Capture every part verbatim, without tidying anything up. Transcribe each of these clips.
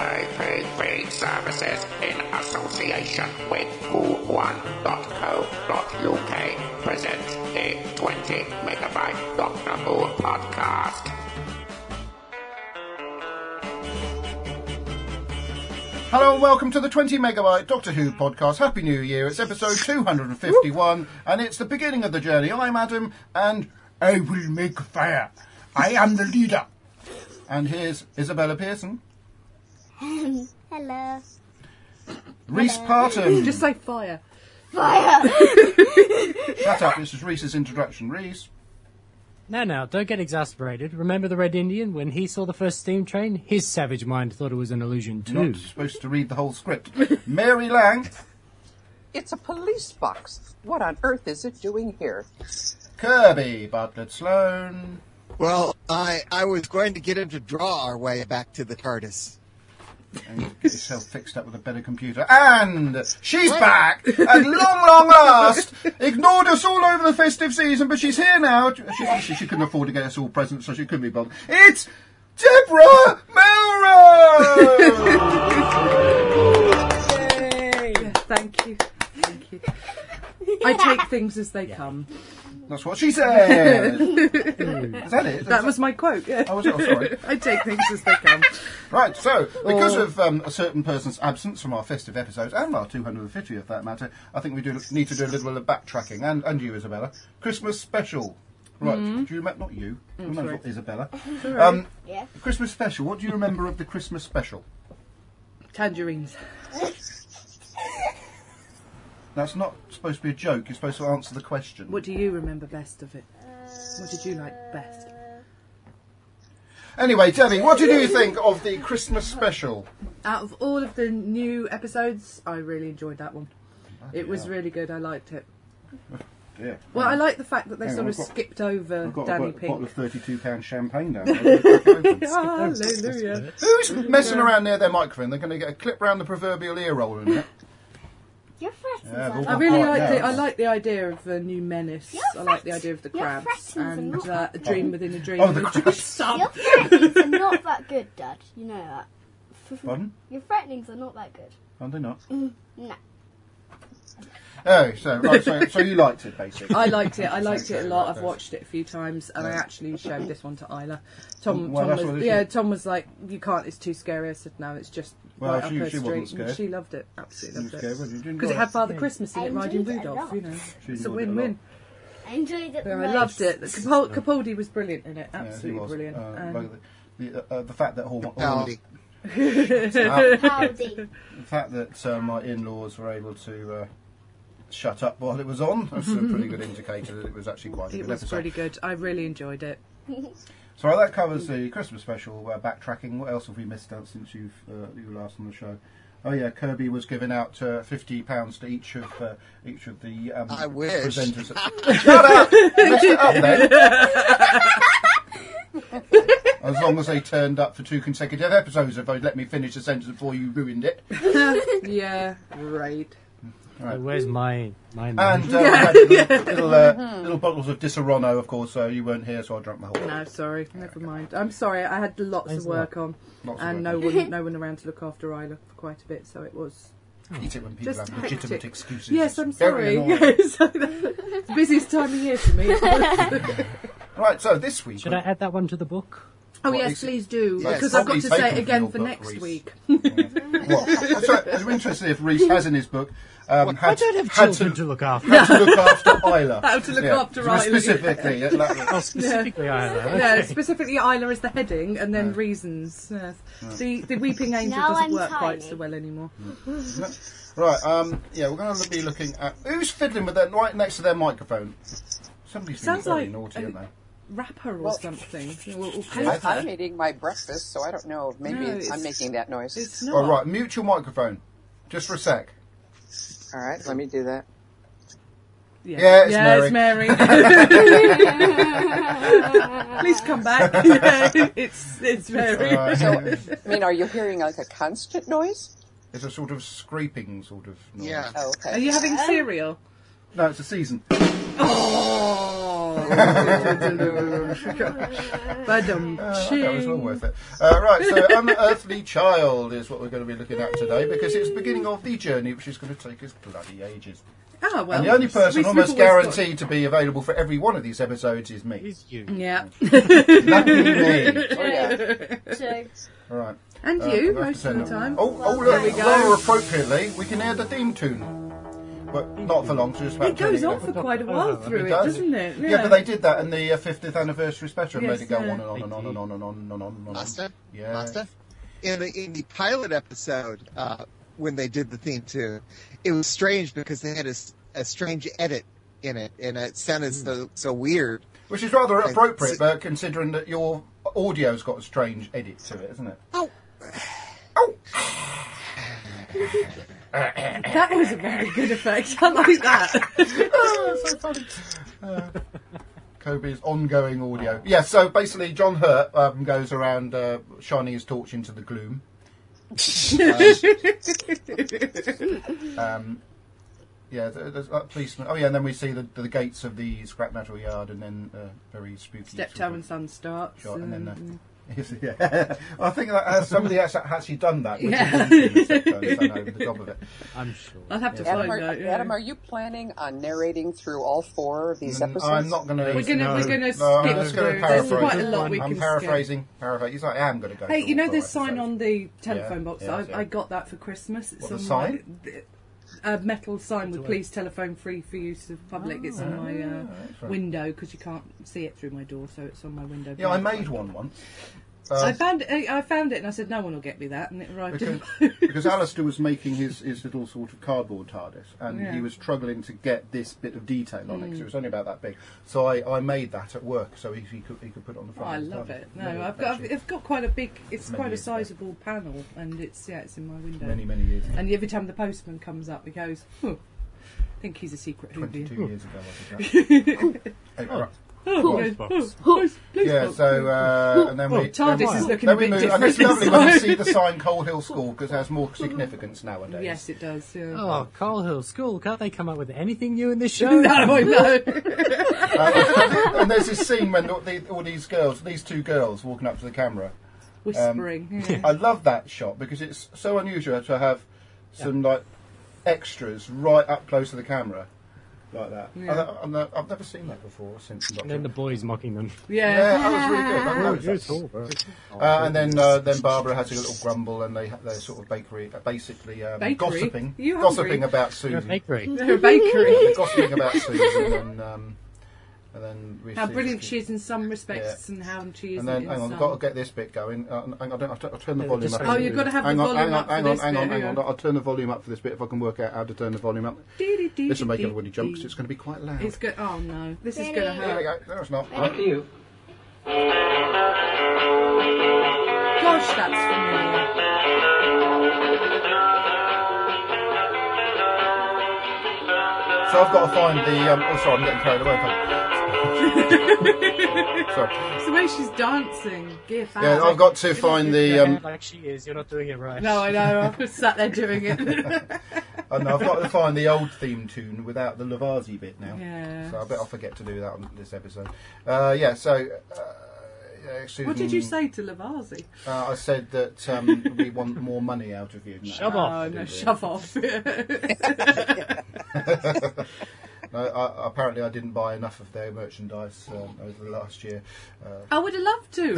A P Feed Services in association with goo one dot co dot U K presents the twenty megabyte Doctor Who podcast. Hello and welcome to the twenty megabyte Doctor Who podcast. Happy New Year. It's episode two hundred fifty-one and it's the beginning of the journey. I'm Adam and I will make fire. I am the leader. And here's Isabella Pearson. Hello. Rhys Parton. Just say fire. Fire! Shut up, this is Rhys's introduction. Rhys. No, no, don't get exasperated. Remember the Red Indian? When he saw the first steam train, his savage mind thought it was an illusion too. You're not supposed to read the whole script. Mary Lang. It's a police box. What on earth is it doing here? Kirby Bartlett Sloan. Well, I I was going to get him to draw our way back to the TARDIS. And get yourself fixed up with a better computer. And she's back at long, long last. Ignored us all over the festive season, but she's here now. She, she, she couldn't afford to get us all presents, so she couldn't be bothered. It's Deborah Melrose! Yay! Thank you. Thank you. I take things as they come. That's what she said. Is that it? That was my quote, yeah. Oh, was it? Oh, sorry. I take things as they come. Right, so, because Or- of um, a certain person's absence from our festive episodes, and our two hundred fifty for that matter, I think we do need to do a little bit of backtracking. And, and you, Isabella. Christmas special. Right, do you remember, not you, Oh, remember sorry. Isabella. Sorry. Um, Yeah. Christmas special, what do you remember of the Christmas special? Tangerines. That's not supposed to be a joke, you're supposed to answer the question. What do you remember best of it? What did you like best? Anyway, Debbie, what did you think of the Christmas special? Out of all of the new episodes, I really enjoyed that one. It was really good, I liked it. Yeah. Well, I like the fact that they Hang sort on, of I've got- skipped over I've got Danny a bottle Pink. of thirty-two pound champagne down there. Hallelujah. Who's messing around near their microphone? They're going to get a clip round the proverbial ear roll in it. You're threatening Yeah, something. I really Right, like yeah. the I like the idea of the new menace. You're I like the threat- idea of the you're crabs threatening and them. uh, a dream within a dream. Oh, the within a crabs. Stop. Your threatenings are not that good, Dad. You know that. Pardon? Your threatenings are not that good. Are they not? No. Oh, so, right, so, so you liked it, basically. I liked it. I liked it a lot. I've Okay. watched it a few times, and I actually showed this one to Isla. Tom, Well, Tom that's what was, it yeah, is. Tom was like, "You can't. It's too scary." I said, "No, it's just Well, right she- up her she wasn't street." And scared. she loved it. Absolutely You loved scared, it wasn't you? Didn't because it you? had Father Christmas in I it, riding enjoyed it a Rudolph. lot. You know, She it's a enjoyed it a win-win. I enjoyed it. Yeah, the I loved most. it. Capal- Capaldi was brilliant in it. Yeah, he Absolutely was. brilliant. Uh, And- like the, the, uh, the fact that all, all Howdy. uh, Howdy. the fact that uh, my in-laws were able to uh, shut up while it was on, that's a pretty good indicator that it was actually quite a It good was episode. pretty good. I really enjoyed it. So that covers the Christmas special. Uh, backtracking. What else have we missed out since you've uh, you were last on the show? Oh yeah, Kirby was giving out uh, fifty pounds to each of uh, each of the um, I wish. presenters. Shut up! Messed it up then. As long as they turned up for two consecutive episodes, if they let me finish the sentence before you ruined it. Yeah, right. Right. Where's my my And man? uh, we had little, little, uh, little bottles of Disaronno, of course. So you weren't here, so I drank the whole. lot. No, sorry. Never mind. I'm sorry. I had lots Thanks of a lot. work on, Lots of and work. no one, no one around to look after Isla for quite a bit. So it was. Eat it when people Just have legitimate hectic. excuses. Yes, I'm It's very sorry. annoying. Yes, it's the busiest time of year for me. Right, so this week. Should I add that one to the book? Oh What, yes, is it- please do, Yes. because I've got Probably to say taken it from again your for book, next Reese. week. What? So, I'm interested if Reese has in his book um, had, I don't have had children to, to look after. had to look after Isla. How to look Yeah. after Isla, Specifically. uh, like- Oh, specifically, I have. No, Okay. specifically Isla is the heading, and then reasons. Yes. The the Weeping Angel Now doesn't I'm work quite tiny. so well anymore. Right, um, yeah, we're going to be looking at... Who's fiddling with that right next to their microphone? Somebody's being Sounds very like naughty, an- aren't they? Rapper or Well- something. Or, or I'm, paper. I'm eating my breakfast, so I don't know. if Maybe No, I'm it's- making that noise. It's not. All right, mute your microphone. Just for a sec. All right, let me do that. Yeah, Yeah, it's yeah, Mary. it's Mary. Please come back. Yeah, it's it's Mary. All right. So, I mean, are you hearing like a constant noise? It's a sort of scraping sort of noise. Yeah. Oh, Are okay. you having cereal? No, it's a season. Oh, But um, Uh, that was well worth it. Uh, right, so Unearthly Child is what we're going to be looking at today because it's the beginning of the journey, which is going to take us bloody ages. Ah, well, And the only person we've almost always guaranteed to be available for every one of these episodes is me. It's you. got- Yeah. Lucky me. Oh, yeah. So, All right. And Uh, you, I'm gonna have most to of the turn time. it- Oh, oh There look, we go. rather appropriately, we can hear the theme tune. But not for long, so just about It goes turning on for quite a while through it, does. doesn't it? Yeah, but they did that in the uh, fiftieth anniversary special and Yes, made it go yeah. on and on and on and on and on and on and on. Master, Yeah. Master. In the in the pilot episode, uh, when they did the theme tune, it was strange because they had a, s- a strange edit in it, and it sounded so so weird. Which is rather Right. appropriate, So- but considering that your audio's got a strange edit to it, isn't it? Oh, That was a very good effect. I like that. Oh, so funny. Uh, Kobe's ongoing audio. Yeah, so basically John Hurt um, goes around uh, shining his torch into the gloom. Um, um, yeah, there- there's a policeman. Oh yeah, and then we see the, the gates of the scrap metal yard, and then uh, very spooky Steptoe sort of and Son starts. shot, and then. Uh, and- yeah. I think that uh, somebody has actually done that. Which Yeah. is Steptoe and Son over the top of it. I'm sure. I'll have to Adam, find are, out. yeah. Adam, are you planning on narrating through all four of these Mm, episodes? I'm not going to. We're gonna No. we're gonna No, I'm skip just gonna through. There's paraphrase. quite a lot we I'm can paraphrasing. Paraphrase. He's like, I am going to go. skip. Hey, through you know all the four sign episodes. on the telephone Yeah, box? yeah, I, yeah. I got that for Christmas. It's What, the on sign? My, a metal sign with "Please telephone free for use of public." It's on my uh, excellent. window because you can't see it through my door, so it's on my window. Yeah, I made one once. Uh, I found it. I found it, and I said no one will get me that, and it arrived. because, in because Alistair was making his, his little sort of cardboard TARDIS, and Yeah. he was struggling to get this bit of detail on it Mm. because it was only about that big. So I, I made that at work so he, he could he could put it on the Oh, front. I of his love TARDIS. it. No, Many- I've got actually, I've got quite a big. It's Many quite a years ago. sizable panel, and it's yeah, it's in my window. many many years. ago. And every time the postman comes up, he goes, "Huh, I think he's a secret Twenty-two Whovian." years ago, I did that. Anyway, right. Oh, he Post goes, box. "Oh, post- police Yeah, box." so uh, and then we TARDIS then we, is looking then a we bit move, and it's different lovely when you inside. see the sign Coal Hill School because it has more significance nowadays. Yes, it does. Yeah. Oh, Coal Hill School. Can't they come up with anything new in this show? No, I know. Uh, and there's this scene when all, the, all these girls, these two girls, walking up to the camera. Whispering. yeah. I love that shot because it's so unusual to have some like extras right up close to the camera, like that. Yeah. I, I, I've never seen that before since. And then the boys mocking them. Yeah. Yeah, that was really good. I noticed It's that. all right. Uh, and then uh, then Barbara has a little grumble, and they they're sort of bakery, uh, basically um, Bakery? gossiping, Are you gossiping hungry? about You're a Susan. bakery. They're a bakery. They're gossiping about Susan, and um, and then we How see- brilliant she is in some respects, and how she And isn't then, in hang on, some. I've got to get this bit going. Uh, hang on, I'll, I'll turn the Yeah, volume just up. Oh, you've got to have the hang on, volume hang on, up for hang on, this hang on, bit, hang hang on. on. I'll turn the volume up for this bit if I can work out how to turn the volume up. This will make everybody jump because it's going to be quite loud. It's good. Oh no, this is Ready? going to There we hurt. go. No, it's not. Ready? you. Gosh, that's familiar. So I've got to find the. Um, oh, sorry, I'm getting carried away. Sorry. It's the way she's dancing. Give Yeah, I've got to find the. Um, like she is. You're not doing it right. No, I know. I was sat there doing it. oh, no, I've got to find the old theme tune without the Lavazzi bit now. Yeah. So I bet I'll forget to do that on this episode. Uh, yeah. So. Uh, yeah, Susan, What did you say to Lavazzi? Uh, I said that um, we want more money out of you. No, Shove Oh off. no, shove off. No, I, apparently I didn't buy enough of their merchandise um, over the last year. Uh, I would have loved to.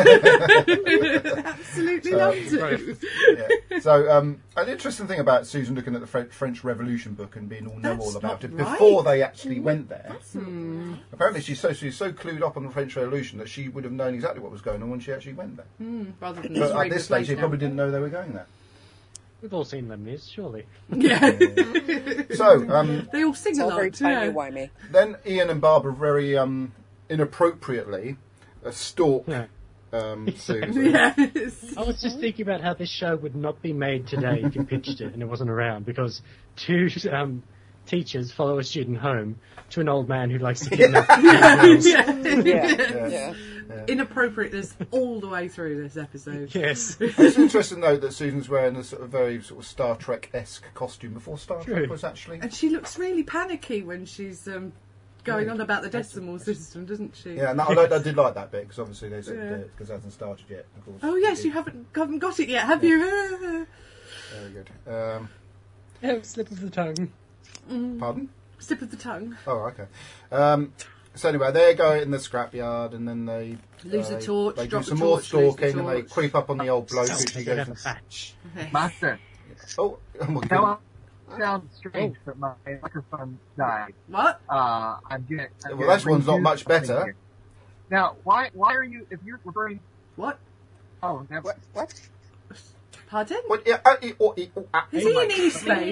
Absolutely Uh, loved to. yeah. So um, an interesting thing about Susan looking at the French, French Revolution book and being all know That's all about not it right. before they actually went there. Hmm. Apparently she's so she's so clued up on the French Revolution that she would have known exactly what was going on when she actually went there. Hmm, rather than But just at read this the stage, place she now. probably didn't know they were going there. We've all seen them, Miz, surely. Yeah. So um, They all sing It's a all very lot. timey Yeah. wimey. then Ian and Barbara very um, inappropriately uh, stalk Yeah. um, Susan. Yes. I was just thinking about how this show would not be made today if you pitched it and it wasn't around, because two um, teachers follow a student home to an old man who likes to kidnap girls. Yeah. Yeah, yeah. Inappropriateness all the way through this episode. Yes. It's interesting though that Susan's wearing a sort of very sort of Star Trek-esque costume before Star Trek True. was actually. And she looks really panicky when she's um, going on about the decimal system, doesn't she? Yeah, and that, I, like, I did like that bit because obviously they said Yeah. because it hasn't started yet. Of course. Oh yes, you haven't haven't got it yet, have you? Very good. Um, Oh, slip of the tongue. pardon? Slip of the tongue. Oh, okay. Um, so anyway, they go in the scrapyard and then they Lose uh, the torch, They do drop the some more torch, lose the stalking and they torch. creep up on the old bloke. Oh, who she they goes have a and- patch. Master, oh, oh my now god! it sounds strange that my microphone died. What? Uh, I'm getting. I'm Well, this getting one's not redo much something better. here. Now, why why are you? If you're referring, What? oh, never. What? What? Pardon? What, yeah, uh, e- oh, e- oh, ah. Is he in E space?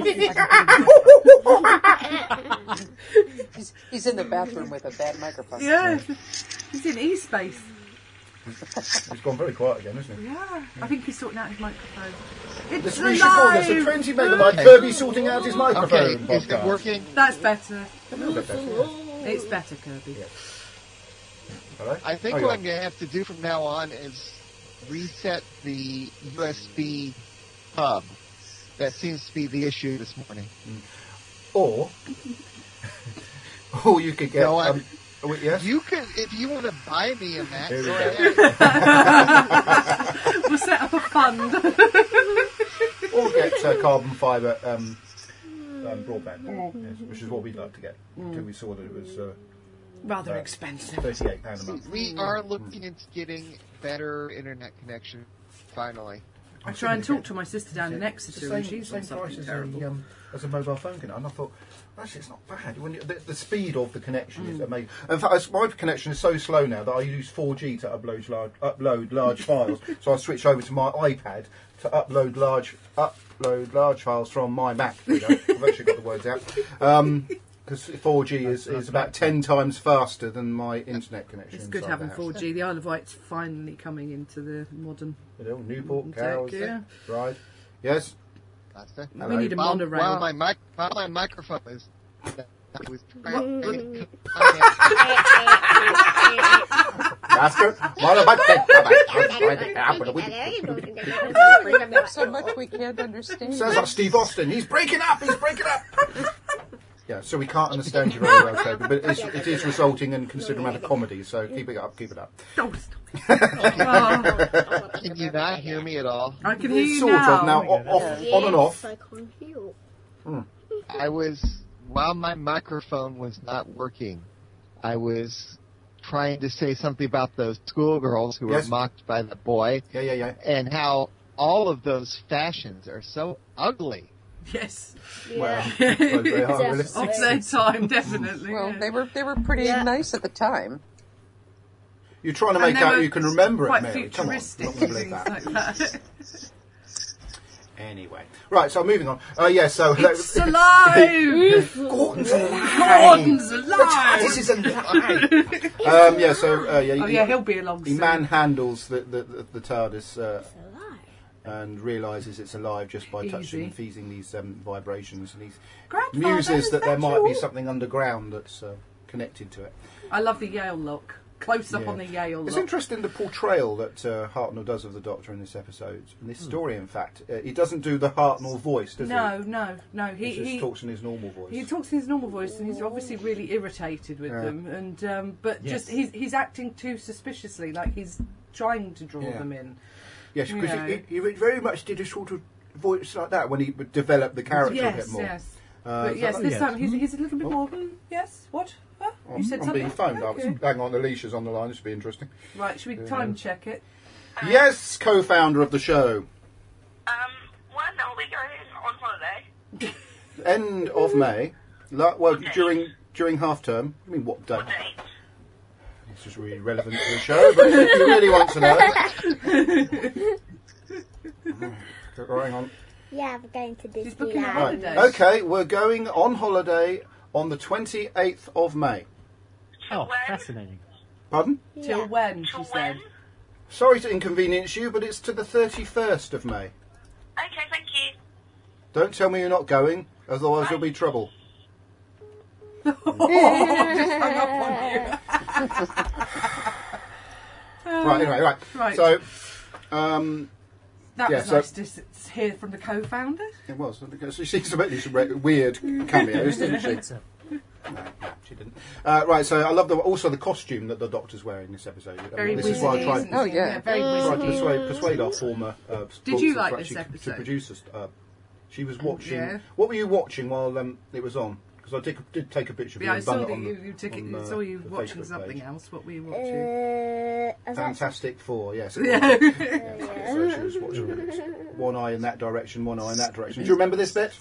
He's, he's in the bathroom with a bad microphone. Yeah. He's in E space. He's gone very quiet again, isn't he? Yeah. I think he's sorting out his microphone. It's This we should call this a twenty megabyte Kirby sorting out his microphone Okay, is it podcast. working? That's better. A little bit better, yeah. It's better, Kirby. Yeah. Hello? I think Oh, what yeah. I'm going to have to do from now on is reset the U S B hub. That seems to be the issue this morning. Or, or you could get. No, I- um, oh, wait, yes. You can, if you want to buy me a Mac, Here we go go. ahead. We'll set up a fund. Or get uh, carbon fibre um, um, broadband, yes, which is what we'd like to get. Until we saw that it was uh, Rather Uh, expensive. thirty-eight pounds a month. We are looking into getting better internet connection, finally. I try and talk to my sister down in It's the Exeter, same, and she's same on something price as terrible. a, um, as a mobile phone connection. And I thought, actually, it's not bad. When you, the, the speed of the connection Mm. is amazing. In fact, it's- my connection is so slow now that I use four G to upload large, upload large files. So I switch over to my iPad to upload large upload large files from my Mac. There you go. I've actually got the words out. Um, because four G is, is about ten times faster than my internet connection. It's good inside having the house. four G. The Isle of Wight's finally coming into the modern. You know, Newport, Tech, Cows, yeah. right? Yes. That's it. We Hello. need a While, monorail. while my mic, while my microphone is, I was trying to Master, what about that? So much we can't understand. Sounds like Steve Austin. He's breaking up. He's breaking up. Yeah, so we can't understand you very well, Toby, but it's, it is resulting in considerable amount of comedy. So keep it up. Keep it up. Oh, stop it. Oh, Can you not hear me at all? I can hear you Sort now. of now, o- off, on and off. Yes, I can't heal. I was, while my microphone was not working, I was trying to say something about those schoolgirls who Yes. were mocked by the boy, Yeah, yeah, yeah. and how all of those fashions are so ugly. Yes. Well, Yeah. so they are really- Definitely. Of their time, definitely. Well, yeah. they were they were pretty Yeah. nice at the time. You're trying to And make they out were you can remember it, quite Mary. Come on, I'm futuristic not and going to believe things that. like that. Anyway, right. So moving on. Uh, yeah. So It's alive! Gordon's alive. Gordon's alive! This is alive. um, yeah. So uh, yeah. Oh he- yeah, he'll be along He soon. manhandles the the, the, the TARDIS uh, It's alive. and realises it's alive just by touching Easy. and feeling these um, vibrations, and he Grandfather, muses is that there that might be you? something underground that's uh, connected to it. I love the Yale look. Close up Yeah. on the Yale It's look. interesting the portrayal that uh, Hartnell does of the Doctor in this episode, in this story. In fact, uh, he doesn't do the Hartnell voice, does No, he? no, no. He He just he, talks in his normal voice. he talks in his normal voice, and he's obviously really irritated with Yeah. them. And um, but Yes. just he's he's acting too suspiciously, like he's trying to draw Yeah. them in. Yes, because you know. he, he very much did a sort of voice like that when he would develop the character a bit Yes, more. yes. Uh, But is yes, that this yes. time he's he's a little bit Oh. more. "Hmm, yes, what? Huh? right? You said I'm something. being phoned. I was Okay. hang on, Alicia's on the line. This should be interesting. Right, should we time check it? Yes, co-founder of the show. Um, when are we going on holiday? End of May. La- well, during during half term. I mean, what day? What date? This is really relevant to the show, but if you really want to know. Oh, hang on. Yeah, we're going to She's booking a Disneyland. holiday. Right. Okay, we're going on holiday on the twenty-eighth of May. Oh, When? fascinating. Pardon? Till Yeah. when? She Till said. when? Sorry to inconvenience you, but it's to the thirty-first of May. Okay, thank you. Don't tell me you're not going, otherwise there'll be trouble. Just hung up on you. Right, anyway, right. Right. So, um, That Yeah, was so- nice to s- hear from the co-founder. it was. Because she seems to make these re- weird cameos, doesn't she? So, No, no, she didn't. Uh, right, so I love the also the costume that the Doctor's wearing in this episode. I mean, Very this is why I wizardy, tried, isn't it? Oh, yeah. Very tried to wizardy. persuade, persuade our former uh, Did you sponsor like to this actually- episode? to produce us. Uh, she was watching. Yeah. What were you watching while um, it was on? Because I did, did take a picture of Yeah, you I and saw bung that it on you, the- you took it. on, uh, saw you the watching Facebook something page. else. What were you watching? Uh, is that Fantastic Four, yes. it Yeah. was. Yeah, so she was watching it. One eye in that direction, one eye in that direction. Do you remember this bit?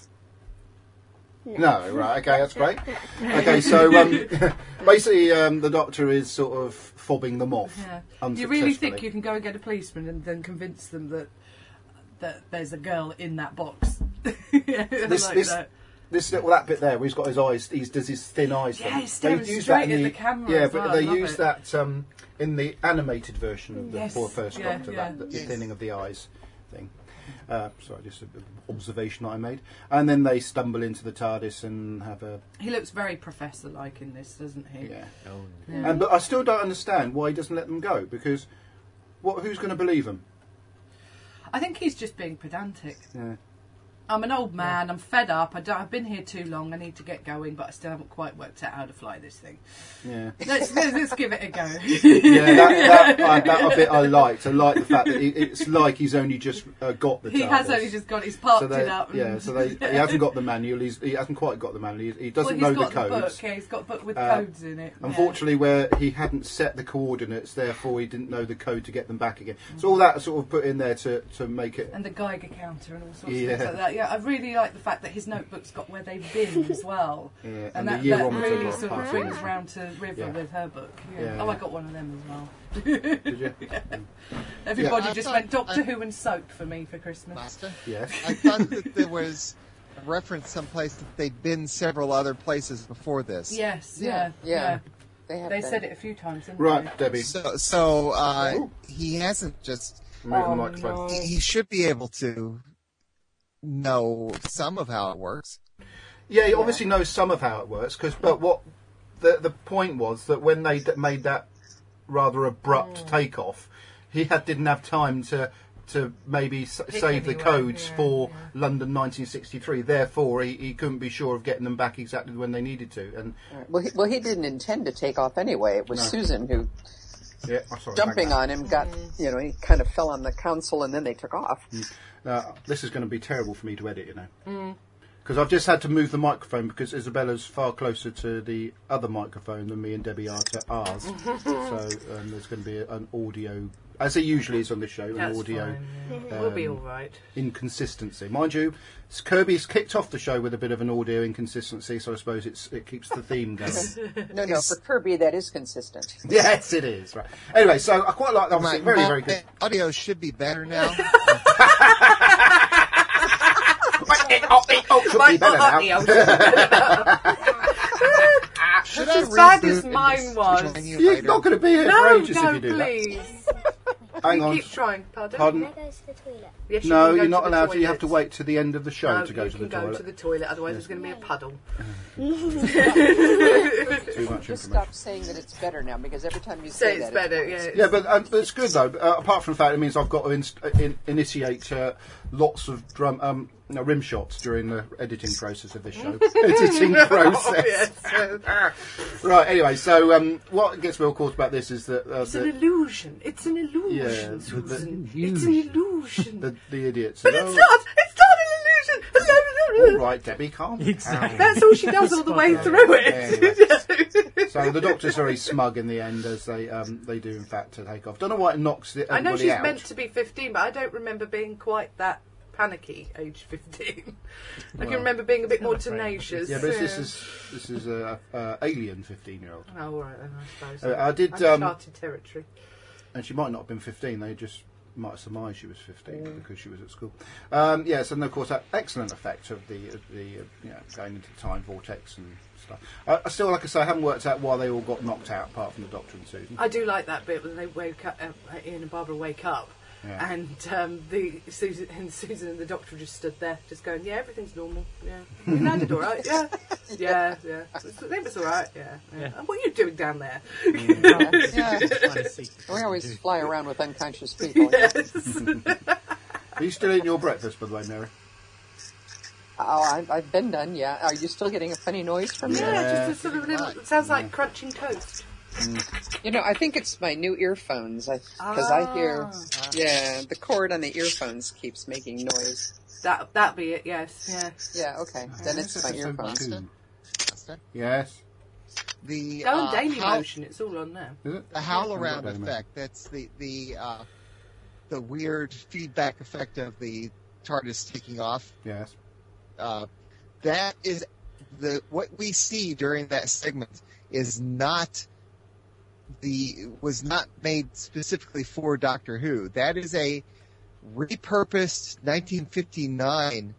No, right, okay, that's great. Okay, so um, basically um, the Doctor is sort of fobbing them off. Yeah. You really think you can go and get a policeman and then convince them that that there's a girl in that box? Yeah, This, like this, that. this little that bit there where he's got his eyes, he does his thin eyes. Yeah, thing. he's staring They use straight that in at the camera Yeah, as but well, they I love use it. that um, in the animated version of the Yes, poor first yeah, Doctor, yeah. that, the Yes. thinning of the eyes thing. Uh, sorry, just an observation that I made. And then they stumble into the TARDIS and have a He looks very Professor-like in this, doesn't he? yeah. Yeah. And but I still don't understand why he doesn't let them go because what? Who's going to believe him? I think he's just being pedantic. Yeah. I'm an old man. I'm fed up. I don't, I've been here too long. I need to get going, but I still haven't quite worked out how to fly this thing. Yeah. Let's let's, let's give it a go. Yeah, that, that, I, that a bit I liked. I like the fact that he, it's like he's only just uh, got the He TARDIS. has only just got his parked so they, it up. And Yeah, so they, he hasn't got the manual. He's, he hasn't quite got the manual. He, he doesn't well, know he's the got codes. book. Yeah, he's got a book with Uh, codes in it. yeah. Unfortunately, where he hadn't set the coordinates, therefore he didn't know the code to get them back again. So all that sort of put in there to, to make it. And the Geiger counter and all sorts Yeah. of things like that. Yeah, I really like the fact that his notebook's got where they've been as well. Yeah, And, and the that, year that on the really top sort of part. brings round to River Yeah. with her book. Yeah. Yeah. Oh, I got one of them as well. Did you? Everybody Yeah, I just thought- went Doctor I- Who and soap for me for Christmas. Master? Yes. I thought that there was a reference someplace that they'd been several other places before this. Yes, yeah, Yeah, yeah. yeah. They, have They been. said it a few times, didn't Right, Debbie. So, so uh, Ooh. he hasn't just. Move the Oh, microphone. no. He, he should be able to know some of how it works. Yeah, he obviously knows some of how it works. Cause, but what the the point was that when they d- made that rather abrupt Mm. takeoff, he had didn't have time to to maybe s- Pick save the anyway, codes yeah, for yeah. London nineteen sixty-three. Therefore, he, he couldn't be sure of getting them back exactly when they needed to. And Well, he, well, he didn't intend to take off anyway. It was No. Susan who, yeah, oh, sorry, jumping back on him, got, Mm. you know, he kind of fell on the console and then they took off. Now, this is going to be terrible for me to edit, you know. Mm. Because I've just had to move the microphone because Isabella's far closer to the other microphone than me and Debbie are to ours. So um, there's going to be an audio, as it usually is on this show, an That's audio fine, yeah. We'll be um, all right. inconsistency. Mind you, Kirby's kicked off the show with a bit of an audio inconsistency, so I suppose it's it keeps the theme going. No, no, for Kirby, that is consistent. Yes, it is. Right. Anyway, so I quite like that. My, Obviously, very, my very good. audio should be better now. oh, it, oh, should be better now. Should As I bad reboot as and mine just was. join you You're later? not going to be here for No, ages if no, you do please. that. Hang on. Keep trying. Pardon? Pardon? Can I go to the toilet? Yes, you No, can go you're to not the allowed to. You have to toilet. wait to the end of the show No, to go you to can the go toilet. to the toilet, otherwise there's going to be a puddle. Too much Just information. stop saying that it's better now, because every time you Say say it's that, better, yeah. it's- Yeah, but, um, but it's good though. Uh, apart from the fact it means I've got to inst- in- initiate uh, lots of drum um, no, rim shots during the editing process of this show. editing process. Yes. Right. Anyway, so um, what gets me all caught about this is that uh, It's an the, illusion. It's an Yeah, illusion, the- Susan. It's an illusion. the the idiots. But said, it's "Oh, not. It's not an illusion. all right, Debbie, calm Exactly. down. That's all she does all the way through it. So the Doctor's very smug in the end, as they um, they do in fact to take off. Don't know why it knocks the, I know everybody she's out. meant to be fifteen, but I don't remember being quite that panicky age fifteen. I can Well, remember being a bit more afraid. tenacious. Yeah, but this is this is a uh, uh, alien fifteen year old, Oh, all right, then, I suppose. Uh, I did, um, Uncharted territory. and she might not have been fifteen. They just might have surmised she was fifteen because she was at school. Um, yes, and of course that excellent effect of the of the uh, you know, going into the time vortex and stuff. I, I still, like I say, I haven't worked out why they all got knocked out, apart from the Doctor and Susan. I do like that bit when they wake up, uh, Ian and Barbara wake up. Yeah. And um, the Susan and Susan and the Doctor just stood there, just going, "Yeah, everything's normal. Yeah, you landed all right. Yeah, yeah, yeah. I think it's all right. Yeah, yeah. Yeah. And what are you doing down there?" yeah, Find a secret. we always fly around with unconscious people. Yes. Are you still eating your breakfast, by the way, Mary? Oh, I've, I've been done, yeah. Are you still getting a funny noise from me? Yeah, Yeah. just a sort of little. It sounds like crunching toast. You know, I think it's my new earphones. I Because I hear, Ah. yeah, the cord on the earphones keeps making noise. That that'd be it. Yes. Yeah. Yeah, okay. Then it's my Episode earphones. two. Yes. The Go on uh, Daily howl- Motion. It's all on there. Is it? the howl Yeah. around Daily Motion. effect. That's the the uh, the weird feedback effect of the TARDIS taking off. Yes. Uh, that is the what we see during that segment is not the was not made specifically for Doctor Who. That is a repurposed nineteen fifty-nine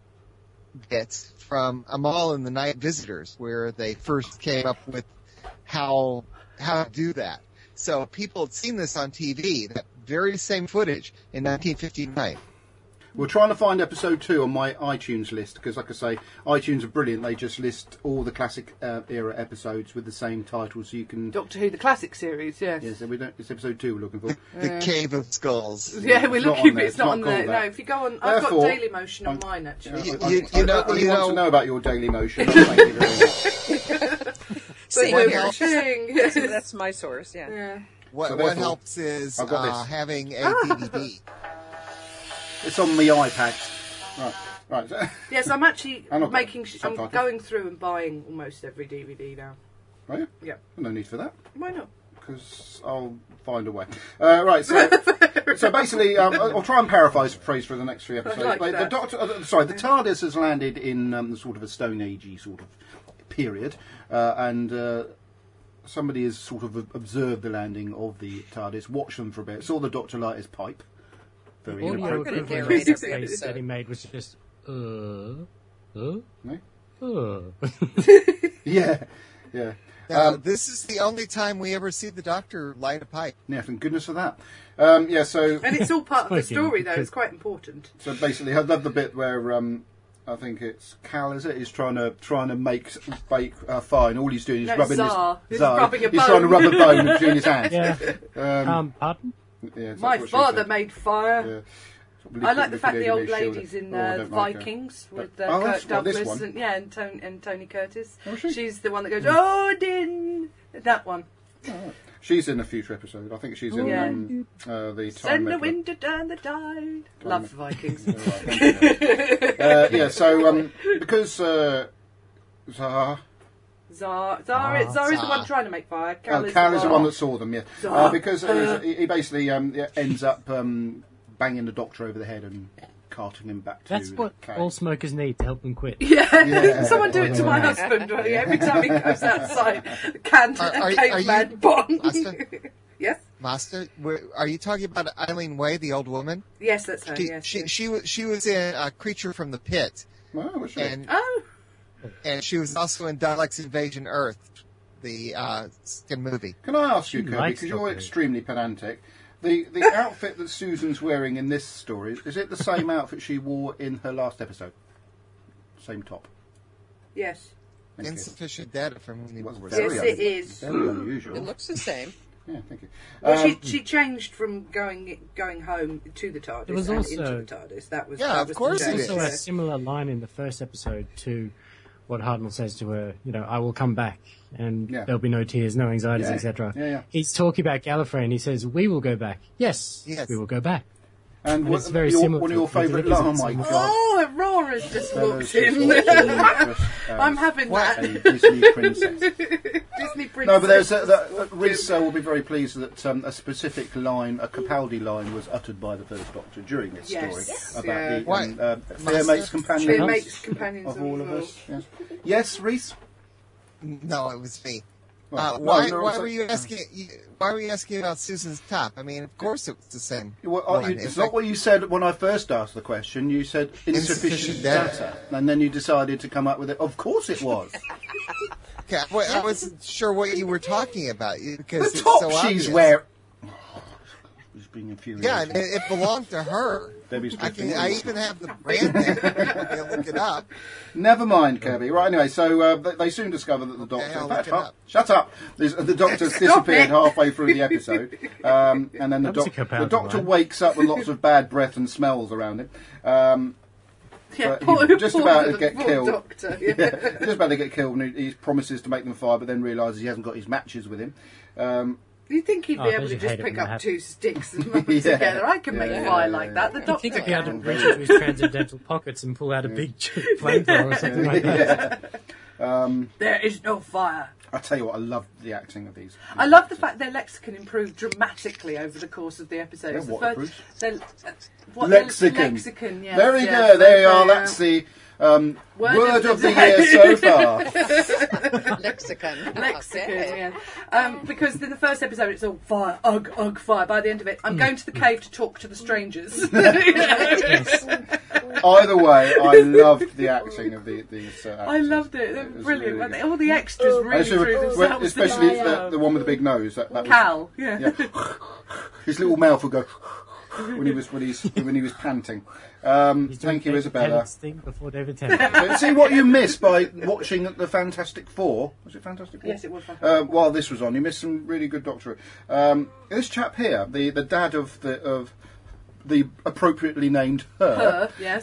bit from Amal and the Night Visitors, where they first came up with how how to do that. So people had seen this on T V, that very same footage in nineteen fifty-nine. We're trying to find episode two on my iTunes list because, like I say, iTunes are brilliant. They just list all the classic uh, era episodes with the same title, so you can. Doctor Who, the classic series. Yes. Yes, we don't. It's episode two we're looking for. The Cave of Skulls. Yeah, we're It's not looking, on but there. it's not on called there. No, that. if you go on, I've Therefore, got Daily Motion on I'm- mine actually. Yeah, You- I, you- I, you know- I, I you want know- to know about your Daily Motion. Thank you very much. Same But here. we're pushing. That's, that's my source, yeah. Yeah. What, So what therefore, helps is I've got uh, this. having a Ah. D V D. It's on my iPad. Right, right. so- Yes, I'm actually I'm not making. Sh- I'm subtitles. going through and buying almost every D V D now. Are you? Yeah. No need for that. Why not? Because I'll find a way. Uh, right, so so basically, um, I'll I'll try and paraphrase phrase for the next three episodes. like Like, the that. doctor, uh, sorry, the TARDIS has landed in um, the sort of a Stone Agey sort of period, uh, and uh, somebody has sort of observed the landing of the TARDIS, watched them for a bit, saw the Doctor light his pipe. Very Audio inappropriate. gonna equivalent narrate of every the face episode. that he made was just, uh, uh, No? uh. Yeah, yeah. Now, Um, this is the only time we ever see the Doctor light a pipe. yeah, thank goodness for that. Um, yeah, so And it's all part of the Speaking, story, though. because- It's quite important. So basically, I love the bit where um, I think it's Cal, is it? He's trying to trying to make bake uh, fire, and all he's doing is No, rubbing Tsar. his He's rubbing a He's trying to bone. rub a bone between his hands. Yeah. Um, Um, pardon? yeah, that's My what she father said. made fire. Yeah. I like the fact the old Liquidated his ladies shield. in Oh, I uh, don't like her. Vikings with But- uh, oh, Kirk that's what, this Douglas one? and yeah, and Tony, and Tony Curtis. Oh, is she? She's the one that goes Odin. That one. She's in a future episode. I think she's in Yeah. um, uh, the time. Send the Meddler. wind to turn the tide. Love the Vikings. Yeah, right, thank you. uh, yeah, so um, because uh, Zara, Zar, Zar, Ah, Zar is the Zar. one trying to make fire. Cal oh, is Cal the is the one that saw them. Yeah, Zara. uh, because uh, he he basically um, yeah, ends up um, banging the Doctor over the head and carting him back to. That's the what cave. all smokers need to help them quit. Yeah, Yeah. someone do it to my husband. Right? Every time he goes outside, can Are- are- a are caveman you- bong. Master? Yes, Master, were- are you talking about Eileen Way, the old woman? yes, that's her. She, yes, she, yes. she, was, she was in A Creature from the Pit, Oh, was she? and Oh, and she was also in Daleks Invasion Earth, the uh, skin movie. Can I ask you, She Kirby, likes because you're Doctor Who. extremely pedantic, the the outfit that Susan's wearing in this story, is it the same outfit she wore in her last episode? Same top. yes, Thank you. Insufficient data from when he was Well, yes, very it is. Very unusual. It looks the same. Yeah, thank you. Well, Um, she she changed from going going home to the TARDIS There was and also- into the TARDIS. That was Yeah, that of was course the it There's is. also a change. similar line in the first episode to what Hartnell says to her, you know, I will come back and Yeah. there'll be no tears, no anxieties, Yeah. et cetera. Yeah, yeah. He's talking about Gallifrey and he says, we will go back. Yes, Yes. we will go back. and and what, it's very your, similar one of to your the favourite deliveries lines. Oh of my some- god. Oh, Aurora's just Bella's walked just in. walked in just as I'm having What? that. a Disney princess. Disney princess. No, but there's a, that, Riz uh, will be very pleased that um, a specific line, a Capaldi line, was uttered by the First Doctor during this Yes. story Yeah. about the What? um, uh, Master? fair mates companions Fair mates, companions of all of the us. Yes, yes Reese. No, it was me. Well, Uh, no, why you're why also- were you asking? you- Why were you asking about Susan's top? I mean, of course it was the same. Well, uh, one. you- it's In not fact, what you said when I first asked the question. You said insufficient, Insufficient data. data. and then you decided to come up with it. Of course it was. okay, well, I wasn't sure what you were talking about you- because the it's top so she's obvious. wearing. He's being infuriated. Yeah, and it, it belonged to her. Debbie's I drifting can. I in. even have the brand name. You can look it up. Never mind, Kirby. Right, anyway, so uh, they, they soon discover that the Doctor... I'll in fact, look it huh, up. shut up! There's, the Doctor's Stop disappeared it. halfway through the episode. Um, and then the, That was a doc- Capaldi the Doctor line. wakes up with lots of bad breath and smells around him. Um, Yeah, But he poor- was just poor about to the- get poor killed. doctor, yeah. Yeah, just about to get killed, and he, he promises to make them fire, but then realises he hasn't got his matches with him. Um, You'd think he'd Oh, be I able bet to you just hate it pick when up that two sticks and rub them Yeah. together. I can make Yeah, fire yeah, like yeah. that. The I doctor think he'd be able to can. reach into his transcendental pockets and pull out a big flamethrower or something like that. yeah. Um, There is no fire. I tell you what, I love the acting of these. I love the fact their lexicon improved dramatically over the course of the episodes. Yeah, what the improves? their, uh, what, their Lexicon. lexicon, yes, Very yes, good. There you are. okay, That's the um, Word word, of of the the day. year so far. Lexicon. Lexicon, Okay. yeah. Um, because in the first episode it's all fire, ugh, ugh, fire. By the end of it, I'm going to the cave to talk to the strangers. Either way, I loved the acting of the, these uh, actors. I loved it. They It were was brilliant. really weren't they? good. All the extras really And so, threw well, themselves especially in the, the one with the big nose. That, that was, Cal, yeah. yeah. His little mouth would go when he was when he's when he was panting. Um, He's doing thank you, David Isabella. Tennant's thing before David Tennant. But see what you missed by watching the Fantastic Four. Was it Fantastic Four? Yes, it was Fantastic Uh, while this was on, you missed some really good Doctor Who. Um, this chap here, the, the dad of the of the appropriately named her. Her, yes.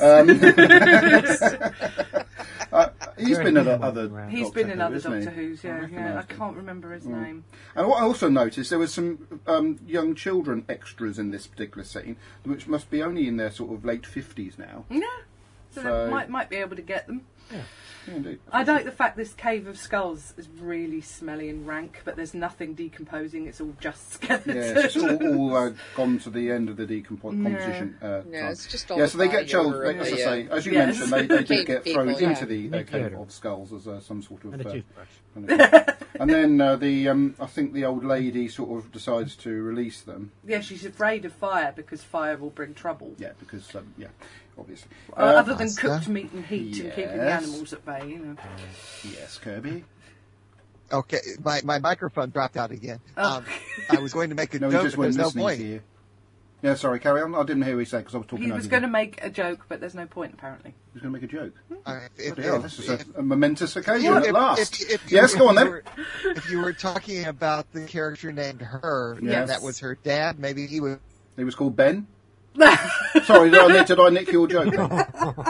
Um, uh, he's Very been in good other. one, right. He's Doctor been in Who, other isn't he? Doctor Who's, yeah, yeah. I recognised him. can't remember his name. And what I also noticed, there was some um, young children extras in this particular scene, which must be only in their sort of late fifties now. Yeah. So, So- they might might be able to get them. Yeah, indeed. I like the fact this cave of skulls is really smelly and rank, but there's nothing decomposing. It's all just skeletons. Yeah, it's just all, all uh, gone to the end of the decomposition. Uh, Yeah, time. it's just all Yeah, the so they get body chilled. odor They, of as I the, say, uh, as you Yes. mentioned, they, they did Cave get people, thrown yeah. into the uh, Make cave deodorant. of skulls as uh, some sort of. And a Uh, toothbrush. kind of- and then uh, the um, I think the old lady sort of decides to release them. Yeah, she's afraid of fire because fire will bring trouble. Yeah, because um, yeah, obviously. Uh, Uh, other than Pasta. cooked meat and heat and keeping the Yes. animals at bay, you know. yes, Kirby. Okay, my, my microphone dropped out again. Oh. Um, I was going to make a No, he joke, just but wasn't there's no listening point. to you. Yeah, sorry, carry on. I didn't hear what he said because I was talking He over was you. going to make a joke, but there's no point apparently. He was going to make a joke. Uh, if, Yeah, if- this is a, if- a momentous occasion if- at last. if- if you- yes, if go on you then. were- if you were talking about the character named Her, Yes. and that was her dad, maybe he would. He was called Ben. Sorry, did I, nick, did I nick your joke? Then?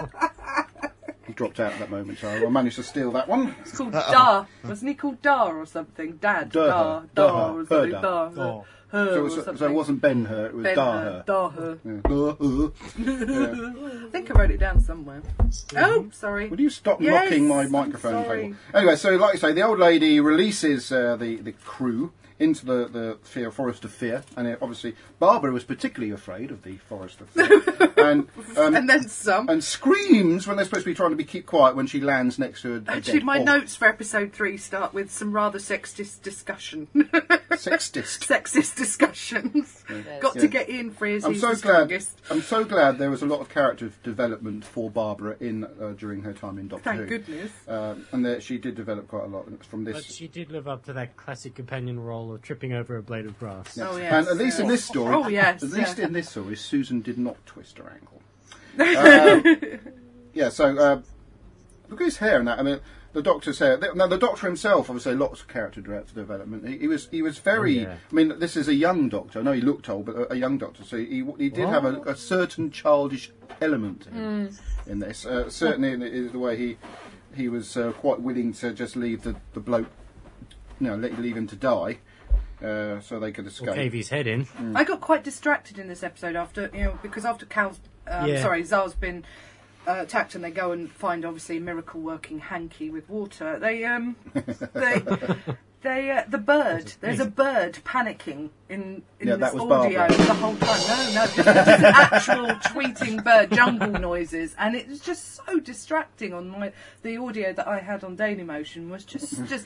He dropped out at that moment, so I managed to steal that one. It's called Dar. Wasn't he called Dar or something? Dad. Dar. Dar. Dar. Dar or something. Dar. Dar. Dar. Her So it, or was, something. so it wasn't Ben Her, it was Ben Dar Her. Her. Dar Her. Yeah. Dar Her. Yeah. I think I wrote it down somewhere. Oh, sorry. Would you stop Yes, knocking my I'm microphone sorry. table? Anyway, so like I say, the old lady releases uh, the, the crew into the, the fear, forest of fear, and uh, obviously Barbara was particularly afraid of the forest of fear, and um, And then some. and screams when they're supposed to be trying to be keep quiet when she lands next to a, a Actually, dead my hog. notes for episode three start with some rather sexist discussion. Sexist. Sexist discussions. Got Yeah. to get in for his I'm he's so the glad. strongest. I'm so glad there was a lot of character development for Barbara in uh, during her time in Doctor Thank Who. goodness. Um, and that she did develop quite a lot from But this. she did live up to that classic companion role of tripping over a blade of grass. Oh, yes. And at least in this story, Oh, yes, at least yeah. in this story, Susan did not twist her ankle. Um, yeah, so uh, look at his hair and that. I mean, the Doctor's hair. Now, the Doctor himself, obviously, lots of character de- development. He, he was he was very. Oh, yeah. I mean, this is a young Doctor. I know he looked old, but a, a young Doctor. So he he did have a, a certain childish element to him in this. Uh, certainly, in, in the way he he was uh, quite willing to just leave the the bloke, you know, let leave him to die. Uh, so they could escape. Or cave his head in. I got quite distracted in this episode after, you know, because after Cal's, um, Yeah. sorry, Zal's been uh, attacked and they go and find, obviously, a miracle working hanky with water. They, um, they, they, uh, the bird, there's a bird panicking in, in Yeah, this that was audio Barbara. the whole time. No, no, just, just an actual tweeting bird, jungle noises. And it was just so distracting on my, the audio that I had on Dailymotion was just, just,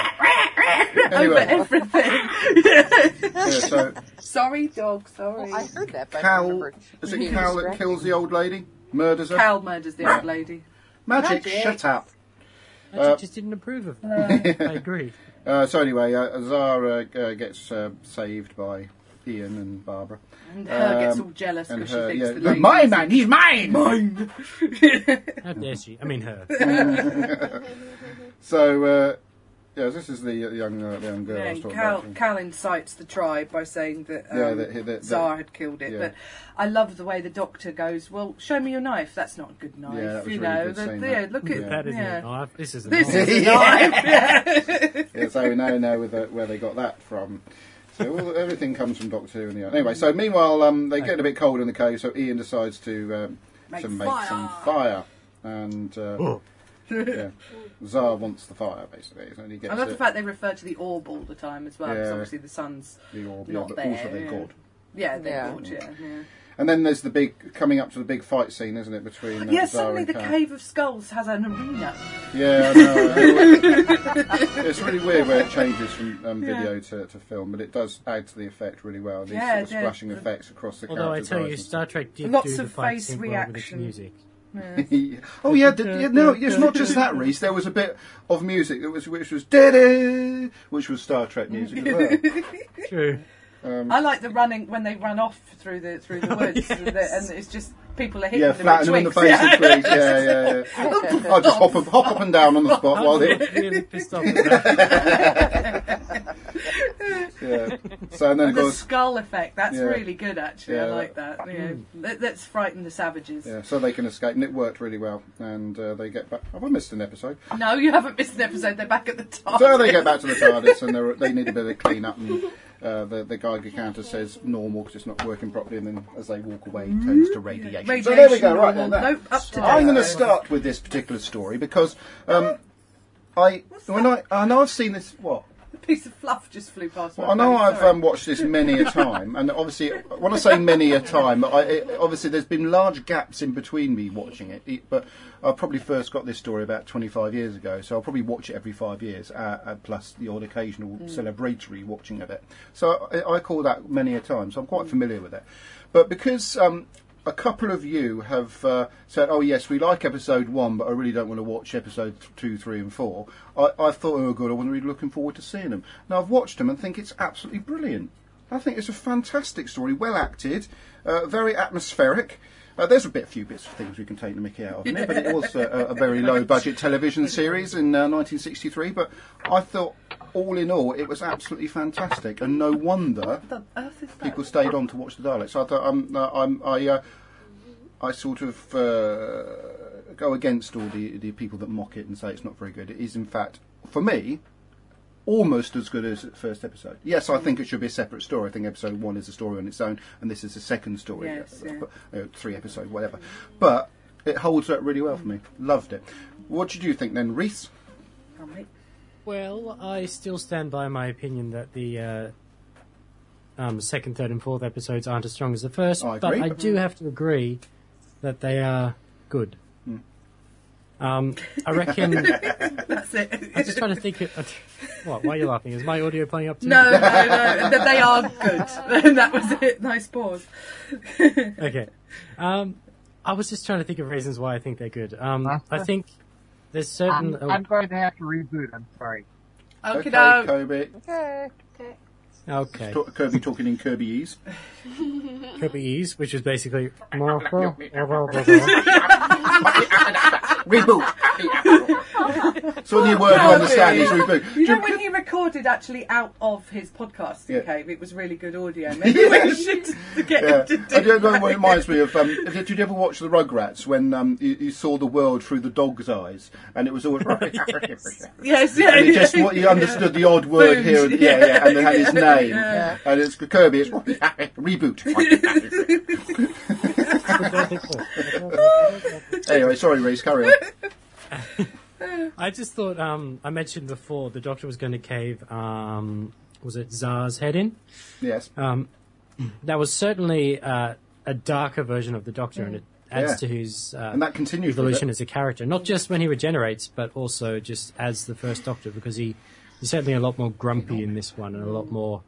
over Anyway. everything. Yeah, so Sorry, dog, sorry. Oh, I heard that, but I don't Cal, remember is it being Cal that distracted. kills the old lady? Murders her? Cal murders the old lady. Magic, Magic. shut up. I Uh, just didn't approve of that. I agree. Uh, so anyway, uh, Zara uh, gets uh, saved by Ian and Barbara. And her gets Um, all jealous and because she her, thinks yeah, the "Look, lady... mine, man, he's mine! Mine! How dare she? I mean her. So, uh, Yeah, this is the uh, young, uh, the young girl I Yeah, was talking Cal, about. Cal incites the tribe by saying that um, Yeah, that he- that- Tsar that- had killed it. yeah. But I love the way the doctor goes, well, show me your knife. That's not a good knife. Yeah, that was you really know, good the, seeing yeah, that. look at Yeah. That isn't yeah. a knife. This is a This knife. is a knife. Yeah. Yeah, so we now know where, the, where they got that from. So all, everything comes from Doctor Who in the end. Anyway, so meanwhile, um, they get a bit cold in the cave, so Ian decides to um, Make to make fire. some fire, and uh, yeah, Tsar wants the fire basically. So he gets I love the it, fact they refer to the orb all the time as well, because Yeah. obviously the sun's the orb, yeah, not but there. also they're yeah. God. Yeah, they're Yeah. God, yeah. yeah. And then there's the big coming up to the big fight scene, isn't it, between uh, Yeah, Tsar suddenly and the Cal. Cave of Skulls has an arena. Yeah, I know. It's really weird where it changes from um, video to, to film, but it does add to the effect really well. These Yeah, sort of yeah. splashing effects across the Although I characters' tell you, eyes and Star Trek did Lots do of the fight face sync well with its reaction. music. oh yeah, d- yeah, no, it's not just that, Reese. There was a bit of music that was, which was da-da, which was Star Trek music as well. True. I like the running when they run off through the through the woods, and the- and it's just people are hitting Yeah, them flatten with them in the twigs. face with twigs. Yeah, yeah, yeah. I'll just hop up, hop up and down on the spot while they. Really pissed off. At that. Yeah. So and then of The course, skull effect, that's Yeah. really good actually. I Yeah. like that. Yeah. Let, let's frighten the savages. yeah, so they can escape, and it worked really well. And uh, they get back. Have I missed an episode? No, you haven't missed an episode. They're back at the top. So they get back to the TARDIS, and they're, they need a bit of clean up. And uh, the the Geiger counter says normal because it's not working properly, and then as they walk away, it turns to radiation. Radiation So there we go. Right, normal. then, that. Nope, up to date. I'm going to start with this particular story because um, I when I I know I've seen this what. A piece of fluff just flew past my Well, I know face, I've sorry. um, watched this many a time, and obviously, when I say many a time, I, it, obviously there's been large gaps in between me watching it. it but I probably first got this story about twenty-five years ago, so I'll probably watch it every five years, uh, uh, plus the odd occasional celebratory watching of it. So I, I call that many a time, so I'm quite familiar with it. But because um, a couple of you have uh, said, "Oh yes, we like episode one, but I really don't want to watch episode th- two, three, and four." I, I thought, "Oh god, I wasn't really looking forward to seeing them." Now I've watched them and think it's absolutely brilliant. I think it's a fantastic story, well acted, uh, very atmospheric. Uh, there's a bit, few bits of things we can take the mickey out of in it, but it was uh, a, a very low budget television series in uh, nineteen sixty-three. But I thought, all in all, it was absolutely fantastic, and no wonder What the earth is that? people stayed on to watch the Daleks. So I thought, um, uh, I'm, I, uh, I sort of uh, go against all the the people that mock it and say it's not very good. It is, in fact, for me, almost as good as the first episode. Yes, I think it should be a separate story. I think episode one is a story on its own, and this is the second story. Yes, yeah. Uh, three episode, whatever. But it holds up really well for me. Loved it. What did you think then, Reese? Oh, mate. Well, I still stand by my opinion that the uh, um, second, third, and fourth episodes aren't as strong as the first, I but agree. I do have to agree that they are good. Um, I reckon. That's it. I'm just trying to think. Of, what? Why are you laughing? Is my audio playing up too? No, no, no. That they are good. That was it. Nice pause. Okay. Um, I was just trying to think of reasons why I think they're good. Um, I think there's certain. I'm, I'm going to have to reboot. I'm sorry. Okay, Okay, no. Kobe. Okay. Okay. Ta- Kirby talking in Kirbyese. Kirbyese, which is basically. Reboot. It's the only word you understand is reboot. You know when he recorded actually out of his podcast in Yeah. Cave, it was really good audio. Maybe we should get Yeah. him to do I don't know that. what it reminds me of. Um, did you ever watch the Rugrats when um, you, you saw the world through the dog's eyes, and it was always Yes, yeah, and it yeah. just what you understood the odd word Boom. here, and, yeah, yeah, and they had his name, Yeah. and it's Kirby. It's reboot. Anyway, sorry, Reese. Carry on. I just thought, um, I mentioned before the Doctor was going to cave, um, was it Tsar's head in? Yes. Um, that was certainly uh, a darker version of the Doctor, and it adds Yeah. to his uh, And that continues with evolution it. as a character. Not just when he regenerates, but also just as the first Doctor, because he, he's certainly a lot more grumpy in this one, and a lot more.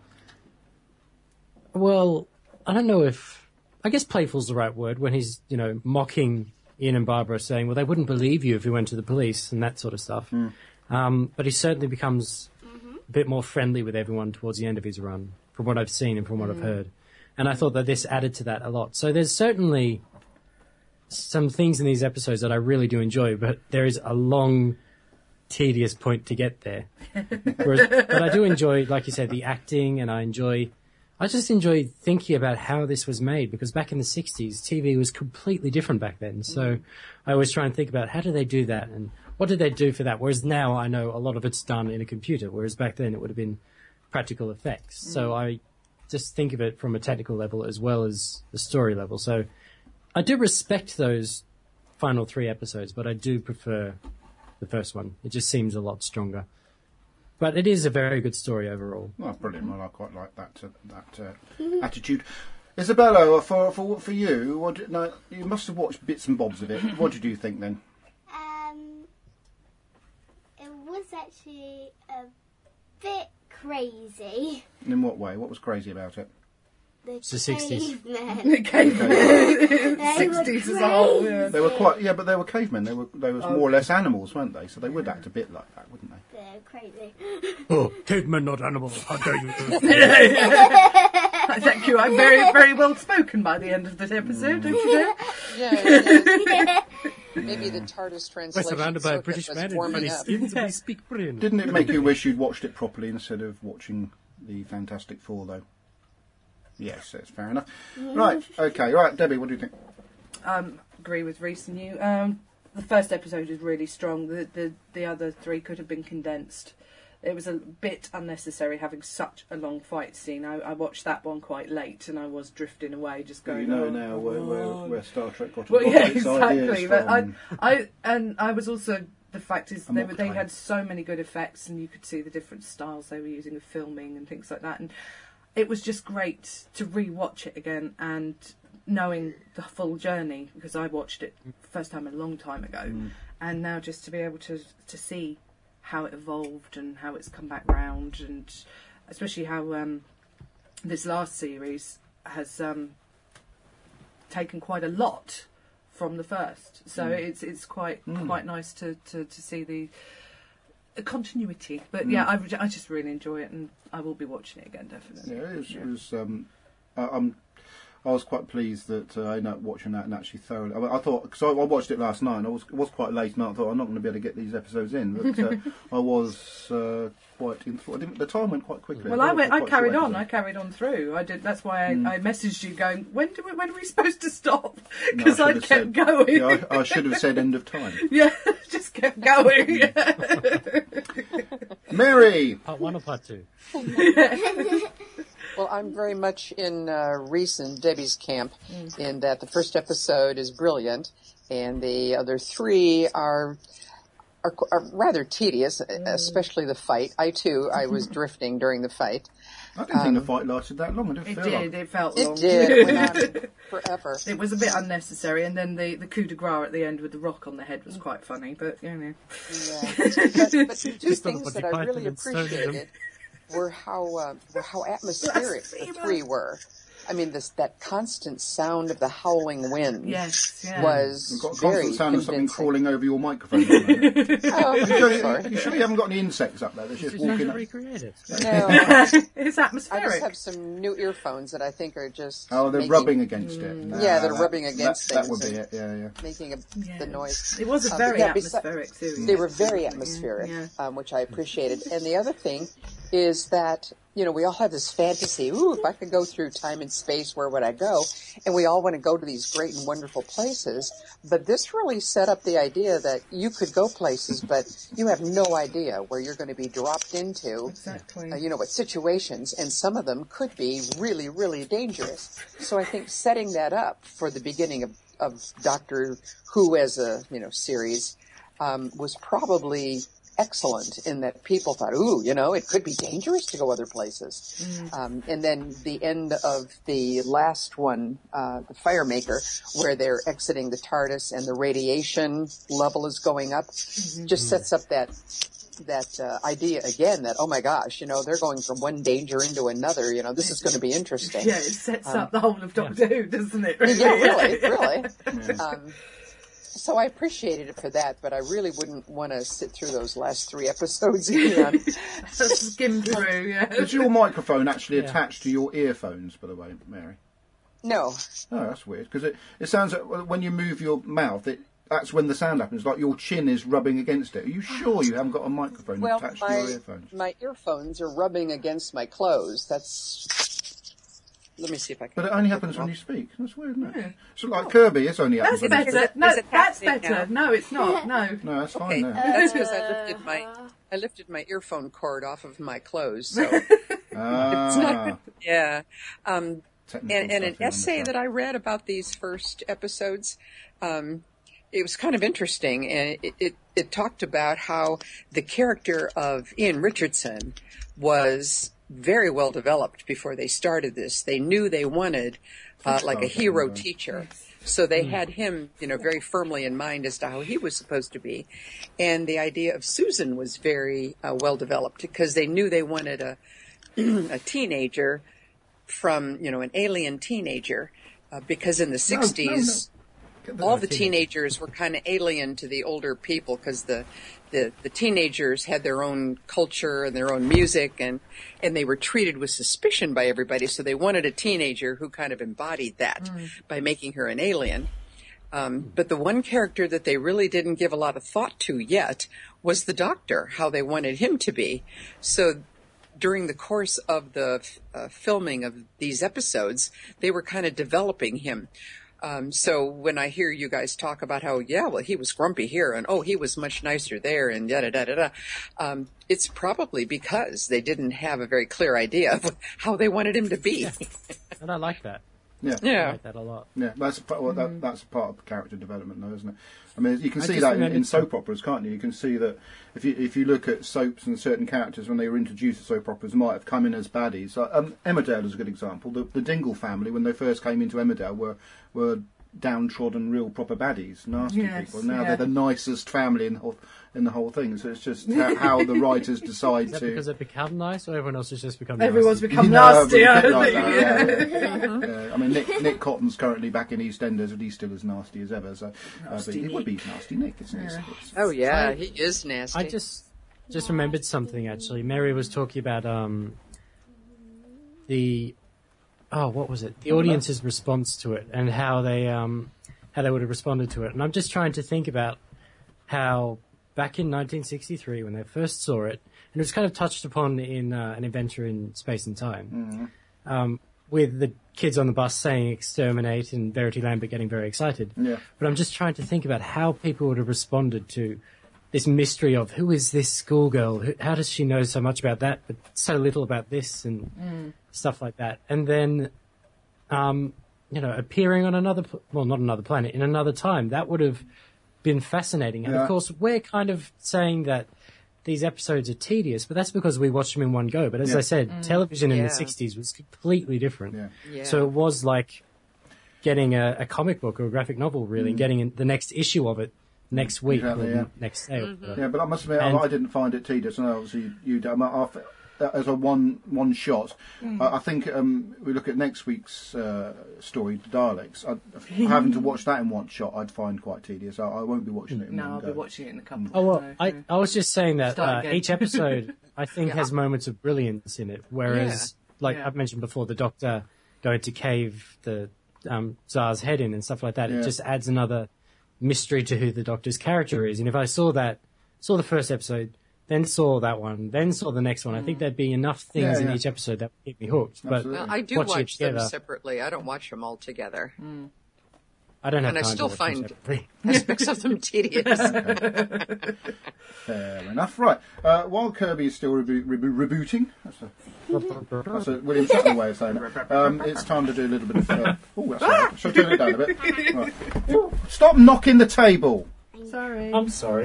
Well, I don't know if I guess playful's the right word when he's you know mocking Ian and Barbara, saying, "Well, they wouldn't believe you if you went to the police," and that sort of stuff. Mm. Um, but he certainly becomes a bit more friendly with everyone towards the end of his run, from what I've seen and from what I've heard. And I thought that this added to that a lot. So there's certainly some things in these episodes that I really do enjoy, but there is a long tedious point to get there. Whereas, but I do enjoy, like you said, the acting, and I enjoy, I just enjoy thinking about how this was made, because back in the sixties, T V was completely different back then. So I always try and think about how do they do that, and what did they do for that? Whereas now I know a lot of it's done in a computer, whereas back then it would have been practical effects. Mm. So I just think of it from a technical level as well as the story level. So I do respect those final three episodes, but I do prefer the first one. It just seems a lot stronger. But it is a very good story overall. Oh, brilliant. Well, I quite like that uh, that uh, attitude. Isabella, for for for you, what did, no, you must have watched bits and bobs of it. What did you think then? Um, it was actually a bit crazy. In what way? What was crazy about it? The It's the sixties. cavemen. The cavemen. They sixties were as a whole. Yeah. They were quite, yeah, but they were cavemen. They were, they was more or less animals, weren't they? So they would act a bit like that, wouldn't they? They're crazy. Oh, cavemen, not animals. How dare you? Thank you. I'm very, very well spoken by the end of this episode, don't you know? Yeah, yeah. Maybe the TARDIS We're translation. surrounded by a circuit British was man in warming funny up. skins and we speak brilliant. Didn't it make you wish you'd watched it properly instead of watching the Fantastic Four, though? Yes, that's fair enough. Right, okay, right, Debbie, what do you think? Um, agree with Reese and you. Um, the first episode is really strong. The, the the other three could have been condensed. It was a bit unnecessary having such a long fight scene. I, I watched that one quite late, and I was drifting away, just going. You know oh, now where, where, where Star Trek got a well, lot yeah, of its exactly. ideas But from. I, I, and I was also the fact is I'm they not were, they kind. had so many good effects, and you could see the different styles they were using of filming and things like that, and it was just great to re-watch it again and knowing the full journey, because I watched it first time a long time ago, mm. and now just to be able to to see how it evolved and how it's come back round, and especially how um, this last series has um, taken quite a lot from the first. So mm. it's it's quite mm. quite nice to, to, to see the a continuity. But mm. yeah, I, I just really enjoy it, and I will be watching it again, definitely. Yeah, it was. Yeah. It was um, I, I'm. I was quite pleased that uh, I ended up watching that and actually thoroughly. I, mean, I thought, because I, I watched it last night, and I was it was quite late, and I thought I'm not going to be able to get these episodes in. But uh, I was uh, quite enthralled. The time went quite quickly. Well, I went. I quite carried short on. I episode. carried on through. I did. That's why I, Mm. I messaged you, going, "When do we, when are we supposed to stop?" No, Because I I, should have kept said- going. Yeah, I, I should have said end of time. Yeah, just kept going. Mary, Part one or part two? Well, I'm very much in uh, Reese and Debbie's camp in that the first episode is brilliant, and the other three are are, are rather tedious, especially the fight. I too, I was drifting during the fight. I didn't think the fight lasted that long. I didn't It feel did. like. It felt It long. did. It went on forever. It was a bit unnecessary, and then the, the coup de grace at the end with the rock on the head was quite funny. But you know, Yeah. But, but two Just things thought that Monty I Python really and Stone them. appreciated were how uh, were how atmospheric the three were. I mean, this that constant sound of the howling wind yes, yeah. was You've got a very constant sound of something convincing. crawling over your microphone. Don't you? Oh, You sure, sorry. you sure you haven't got any insects up there that's just Just trying walking to up? recreate it. No, It's I atmospheric. just have some new earphones that I think are just Oh, they're making, rubbing against it. Yeah, they're that- rubbing against that, That things would be and- it, yeah, yeah. making a, Yeah. the noise. It was a Um, very yeah, besi- atmospheric series. They were very atmospheric, Yeah. um, which I appreciated. And the other thing is that, you know, we all have this fantasy, ooh, if I could go through time and space, where would I go? And we all want to go to these great and wonderful places. But this really set up the idea that you could go places, but you have no idea where you're going to be dropped into. Exactly. Uh, you know, what situations, and some of them could be really, really dangerous. So I think setting that up for the beginning of, of Doctor Who as a, you know, series, um, was probably excellent in that people thought, ooh, you know, it could be dangerous to go other places. Mm. Um, and then the end of the last one, uh, the Firemaker, where they're exiting the TARDIS and the radiation level is going up, Mm-hmm. just sets up that that uh, idea again that, oh my gosh, you know, they're going from one danger into another, you know, this is going to be interesting. Yeah, it sets Um, up the whole of Doctor Who, doesn't it? Yeah, really, really. Um, so I appreciated it for that, but I really wouldn't want to sit through those last three episodes again. Just skim through, yeah. Is your microphone actually Yeah. attached to your earphones, by the way, Mary? No. Oh, that's weird, because it, it sounds like when you move your mouth, it that's when the sound happens. Like your chin is rubbing against it. Are you sure you haven't got a microphone Well, attached my, to your earphones? my earphones are rubbing against my clothes. That's. Let me see if I can. But it only happens when you speak. That's weird, isn't it? So like Kirby, it's only That's happens when you better. speak. No, Is it that's happening better. now? No, it's not. No. No, that's Okay, fine. No. that's because I lifted my I lifted my earphone cord off of my clothes. So Ah, yeah, um, technical and, and an stuff in on essay the that I read about these first episodes. Um, it was kind of interesting, and it, it, it talked about how the character of Ian Richardson was very well developed before they started this. They knew they wanted uh, like a hero teacher. So they had him, you know, very firmly in mind as to how he was supposed to be. And the idea of Susan was very uh, well developed because they knew they wanted a, a teenager from, you know, an alien teenager. Uh, because in the sixties, all the teenagers were kind of alien to the older people because the, the, the teenagers had their own culture and their own music and, and they were treated with suspicion by everybody. So they wanted a teenager who kind of embodied that mm. by making her an alien. Um, but the one character that they really didn't give a lot of thought to yet was the doctor, how they wanted him to be. So during the course of the uh, filming of these episodes, they were kind of developing him. Um, so when I hear you guys talk about how, yeah, well, he was grumpy here and, oh, he was much nicer there and da da da da da, um, it's probably because they didn't have a very clear idea of how they wanted him to be. And I like that. Yeah, I like that a lot. Yeah, that's a, part- well, that, that's a part of character development, though, isn't it? I mean, you can I see just that in, remembered in soap operas, can't you? You can see that if you if you look at soaps and certain characters when they were introduced to soap operas, might have come in as baddies. Like, um, Emmerdale is a good example. The, the Dingle family, when they first came into Emmerdale, were were downtrodden, real proper baddies, nasty Yes, people. Now yeah. they're the nicest family in the whole in the whole thing. So it's just how, how the writers decide Is that to. because they've become nice, or everyone else has just become Everyone's nasty? become You know, nasty. but a I bit like think. that, Yeah. yeah. Yeah, I mean, Nick, Nick Cotton's currently back in EastEnders, but he's still as nasty as ever. So, uh, but Nasty it would be Nick. nasty Nick, isn't it? It's- Oh, yeah, I- he is nasty. I just just remembered something actually. Mary was talking about um the oh what was it? The audience's response to it and how they um how they would have responded to it. And I'm just trying to think about how back in nineteen sixty-three when they first saw it, and it was kind of touched upon in uh, An Adventure in Space and Time, Mhm. um, with the kids on the bus saying exterminate and Verity Lambert getting very excited. Yeah. But I'm just trying to think about how people would have responded to this mystery of who is this schoolgirl? Who- How does she know so much about that, but so little about this and stuff like that? And then, um, you know, appearing on another, pl- well, not another planet, in another time, that would have been fascinating. And Yeah. of course, we're kind of saying that these episodes are tedious, but that's because we watched them in one go. But as Yeah. I said, television in Yeah. the sixties was completely different. Yeah. Yeah. So it was like getting a, a comic book or a graphic novel, really, and getting in the next issue of it next week Exactly, or yeah. next day. or whatever. Yeah, but I must admit, And- I, I didn't find it tedious, and obviously you did. I mean, I, as a one one shot, I, I think um, we look at next week's uh, story, the Daleks. I, having to watch that in one shot, I'd find quite tedious. I, I won't be watching it in No, one I'll go. be watching it in a couple. Oh well, no, I, no. I was just saying that Start uh, again. each episode I think has moments of brilliance in it, whereas like Yeah. I've mentioned before, the Doctor going to cave the um, Tsar's head in and stuff like that. Yeah. It just adds another mystery to who the Doctor's character is. And if I saw that, saw the first episode, then saw that one, then saw the next one, I think there'd be enough things Yeah, in yeah. each episode that would keep me hooked. But Absolutely. Well, I do watching it watch them together- separately. I don't watch them all together. I don't have and I time still to watch them find- separately. Aspects of them tedious. Fair enough. Right. Uh, while Kirby is still rebo- rebo- rebooting, that's a, that's a William Shatner way of saying it. Um, it's time to do a little bit of. Uh, oh, that's all right. Shall I turn it down a bit? Right. Stop knocking the table. Sorry. I'm sorry.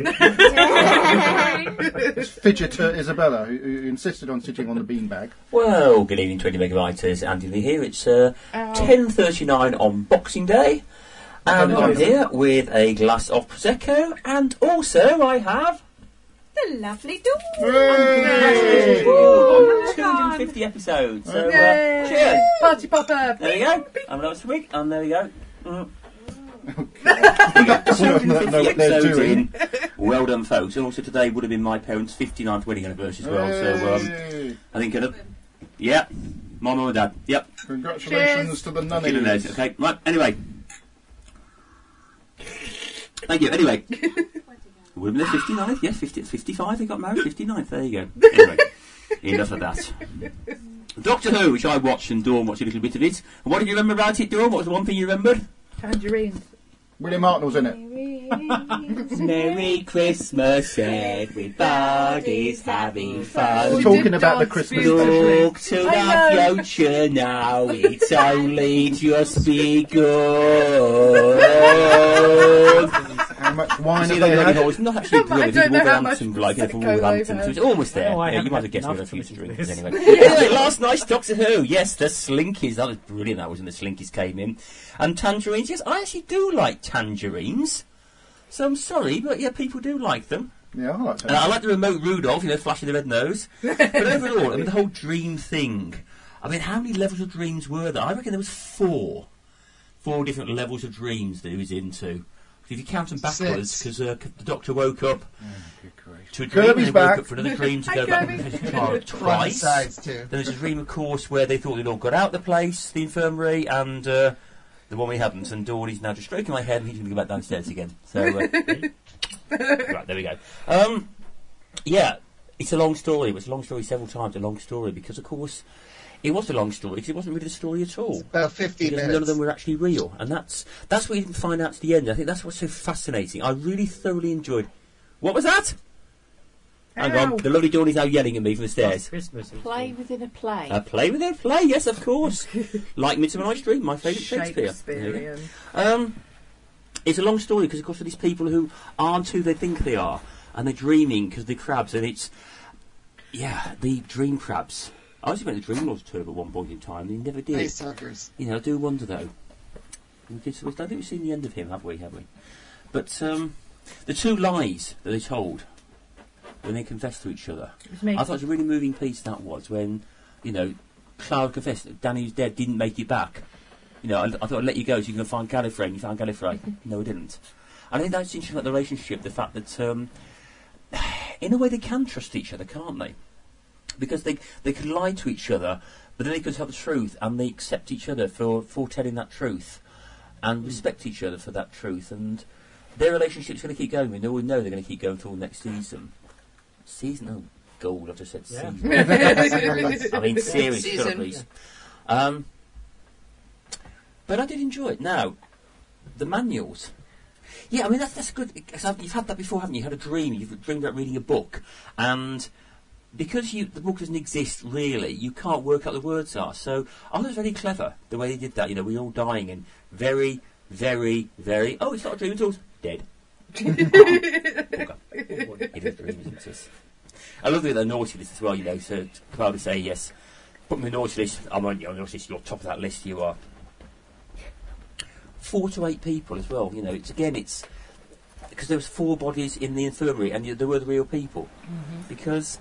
It's fidgeter Isabella who, who insisted on sitting on the beanbag. Well, good evening, twenty megabytes. Andy Lee here. It's uh, ten thirty-nine on Boxing Day, and Oh, I'm nice. here with a glass of prosecco, and also I have The lovely door. Hooray! Woo, two hundred fifty episodes. So, uh, Yay! cheers. Party popper. There we go. I'm another week, and there we go. Mm. I don't know what they're episodes doing. in. Well done, folks. And also today would have been my parents' fifty-ninth wedding anniversary as well. So um, Hey. I think, uh, yeah, my mum and dad. Yep. Congratulations Cheers. to the Get in there. nunnies. Okay, right. Anyway, Thank you. Anyway. Women are fifty-ninth, yes, fifty, fifty-five, they got married, fifty-ninth, there you go. Anyway, enough of that. Doctor Who, which I watched and Dawn watched a little bit of it. And what did you remember about it, Dawn? What was the one thing you remembered? Tangerines. William Hartnell's in it. Merry Christmas, everybody's having fun. We're talking about the Christmas Look to the future now, it's only just begun. How much wine See, have they like, had? it's not actually brilliant. I don't know It's how much Wolverhampton, like, you know, for Prosecco Wolverhampton, they've so it's almost there. Oh, I yeah, you haven't might have guessed enough what a few to drinks this. anyway. Anyway, last night's Doctor Who. Yes, the Slinkies. That was brilliant. That was when the Slinkies came in. And tangerines. Yes, I actually do like tangerines. So I'm sorry, but yeah, people do like them. Yeah, I like And I that. like the remote Rudolph, you know, flashing the red nose. But overall, I mean, the whole dream thing. I mean, how many levels of dreams were there? I reckon there was four. Four different levels of dreams that he was into. If you count them backwards, because uh, the Doctor woke up to a dream, Kirby's and then woke back. up for another dream to Hi, go back Kirby. and visit Clara twice. Front sides, too. Then there's a dream, of course, where they thought they'd all got out the place, the infirmary, and uh, the one we hadn't. And Dawn is now just stroking my head, and he's going to go back downstairs again. So, uh, right, there we go. Um, yeah, it's a long story. It was a long story several times, a long story, because, of course, it was a long story, because it wasn't really the story at all. About fifty Because minutes. none of them were actually real, and that's that's what you didn't find out to the end. I think that's what's so fascinating. I really thoroughly enjoyed. What was that? Hang Ow. on, the lovely Dawn is now yelling at me from the stairs. Christmas. Play within a play. A play within a play, yes, of course. Like Midsummer Night's Dream, my favourite Shakespeare. Shakespearean. Um, it's a long story because, of course, of these people who aren't who they think they are, and they're dreaming because they're crabs, and it's yeah, the dream crabs. I was meant to Dream Lords tour at one point in time, and he never did. Face huggers. You know, I do wonder though. We did, I don't think we've seen the end of him, have we? Have we? But um, the two lies that they told when they confessed to each other, It was me. I thought it was a really moving piece. That was when, you know, Clara confessed that Danny who's dead didn't make it back. You know, I, I thought I'd let you go so you can find Gallifrey, and you found Gallifrey. No, I didn't. I think that's interesting about the relationship. The fact that, um, in a way, they can trust each other, can't they? Because they they can lie to each other, but then they can tell the truth, and they accept each other for, for telling that truth, and respect each other for that truth, and their relationship's going to keep going. They always know they're going to keep going until next season. Season? Oh, gold, I've just said Yeah. season. I mean, series, shut up, Season. please. Um, but I did enjoy it. Now, the manuals. Yeah, I mean, that's, that's good. 'Cause I've- you've had that before, haven't you? You had a dream. You've dreamed about reading a book, and because you, the book doesn't exist really, you can't work out the words are. So I thought it was very clever the way they did that. You know, we're all dying and very, very, very. Oh, it's not a dream at all. Dead. Okay. It is a dream, isn't it? I love the, the naughty list as well. You know, so to proudly say yes, put me on the naughty list. I'm on your naughty list. You're top of that list. You are. Four to eight people as well. You know, it's again, it's because there was four bodies in the infirmary, and you, there were the real people. Mm-hmm. Because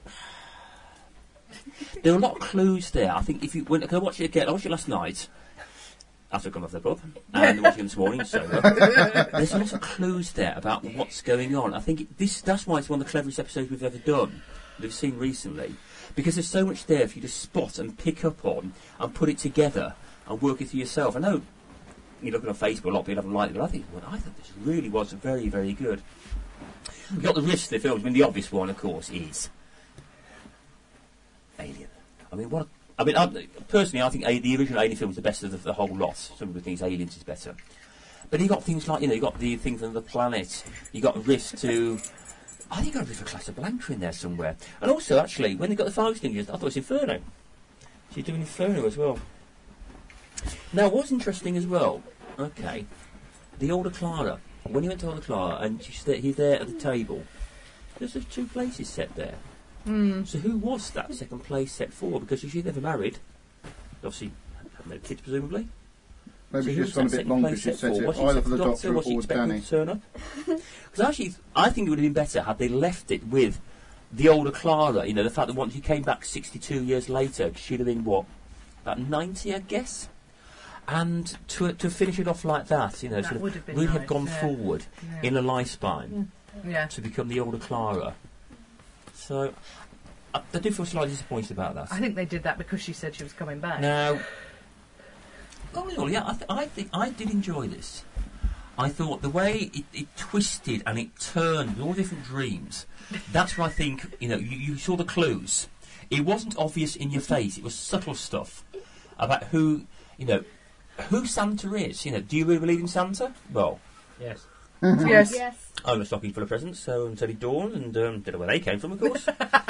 there are a lot of clues there. I think if you when I watched it again, I watched it last night after I come off the pub, and watching it this morning. So uh, there's a lot of clues there about what's going on. I think it, this that's why it's one of the cleverest episodes we've ever done, we've seen recently, because there's so much there for you to spot and pick up on and put it together and work it for yourself. I know you're looking on Facebook, a lot of people haven't liked it, but I think well, I thought this really was very, very good. We've got the risk of the films. I mean, the obvious one, of course, is Alien. I mean, what? I mean, I, personally, I think a, the original Alien film is the best of the, the whole lot. Some people think Aliens is better, but you got things like you know, you got the things on the planet. You got risk to. I think you got a riff of Casablanca in there somewhere. And also, actually, when they got the fire extinguishers, I thought it was Inferno. She's doing Inferno as well. Now, what's interesting as well? Okay, the older Clara. When he went to older Clara, and she's there, he's there at the table. There's just two places set there. Mm. So who was that second place set for? Because she's never married. Obviously, had no kids, presumably. Maybe So she's who's gone a that bit second long place because she set says for? it Was she either set for the Doctor was she or expecting Danny. to turn up? Because actually, I think it would have been better had they left it with the older Clara. You know, the fact that once she came back sixty-two years later, she'd have been what, about ninety, I guess. And to to finish it off like that, you know, That sort would of have been really nice, have gone yeah. forward Yeah. in a lifespan Yeah. to become the older Clara. So I, I do feel slightly disappointed about that. I think they did that because she said she was coming back. Now, all in all, yeah, I, th- I think I did enjoy this. I thought the way it, it twisted and it turned with all different dreams, that's where I think, you know, you, you saw the clues. It wasn't obvious in your face. It was subtle stuff about who, you know, who Santa is. You know, do you really believe in Santa? Well, Yes. Yes. Yes. I have a stocking full of presents, so and so did Dawn, and um, don't know where they came from, of course.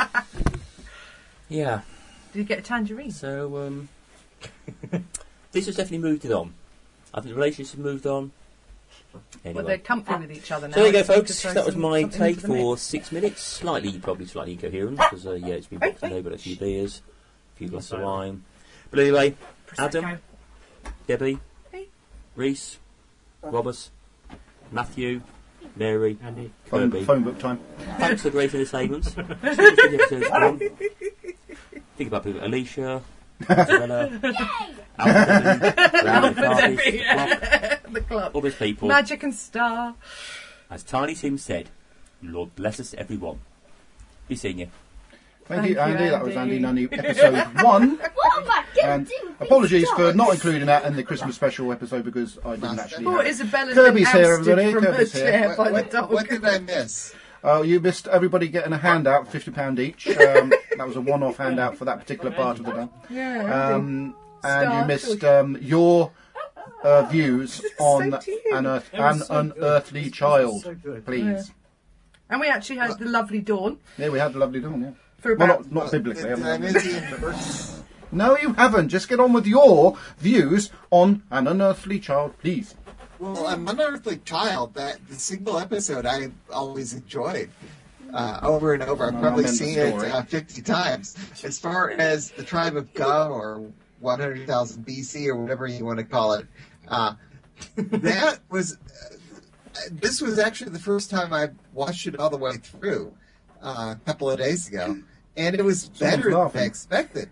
Yeah. Did you get a tangerine? So, um, this has definitely moved it on. I think the relationships have moved on. Anyway. Well, they're comfy with each other now. So there you go, I think, folks. to throw That was some- my something take into the for mix. six minutes. Slightly, probably slightly incoherent, because, uh, yeah, it's been Boxing Day, but a few beers, a few glasses of wine. But anyway, Adam, Prosecco. Debbie, Hey. Reese, Robert, Matthew, Mary, Andy. Phone, Kirby. phone book time. Thanks for great entertainment. Think about people, Alicia, Isabella, Alfred, Round Debbie, Cardiff, the club. all those people. Magic and Star. As Tiny Tim said, Lord bless us everyone. Be seeing you. Thank, Thank you, you, Andy. That was Andy. Andy Nunny, episode one. What am I going And to do? with apologies these for dogs? not including that in the Christmas special episode because I didn't actually. Poor have- Isabella's Kirby's been here, ousted everybody. from Kirby's her here. chair What, by the what, dog. what did I miss? Oh, you missed everybody getting a handout, fifty pounds each. Um, that was a one-off handout for that particular part of the day. Yeah. Um, and Star you missed um, your uh, views on to you. an, earth, It was an so good. unearthly It was child, so good. please. And we actually had the lovely Dawn Yeah, we had the lovely dawn, yeah. for Well, about. not, not biblically. Did, did I haven't we? miss the introduction? No, you haven't. Just get on with your views on an unearthly child, please. Well, I'm an unearthly child. That the single episode I always enjoyed uh, over and over. I've No, I probably meant the seen it story. uh, fifty times. As far as the Tribe of Gum or one hundred thousand B C or whatever you want to call it, uh, that was. Uh, this was actually the first time I watched it all the way through uh, a couple of days ago, and it was Someone's better than laughing. I expected.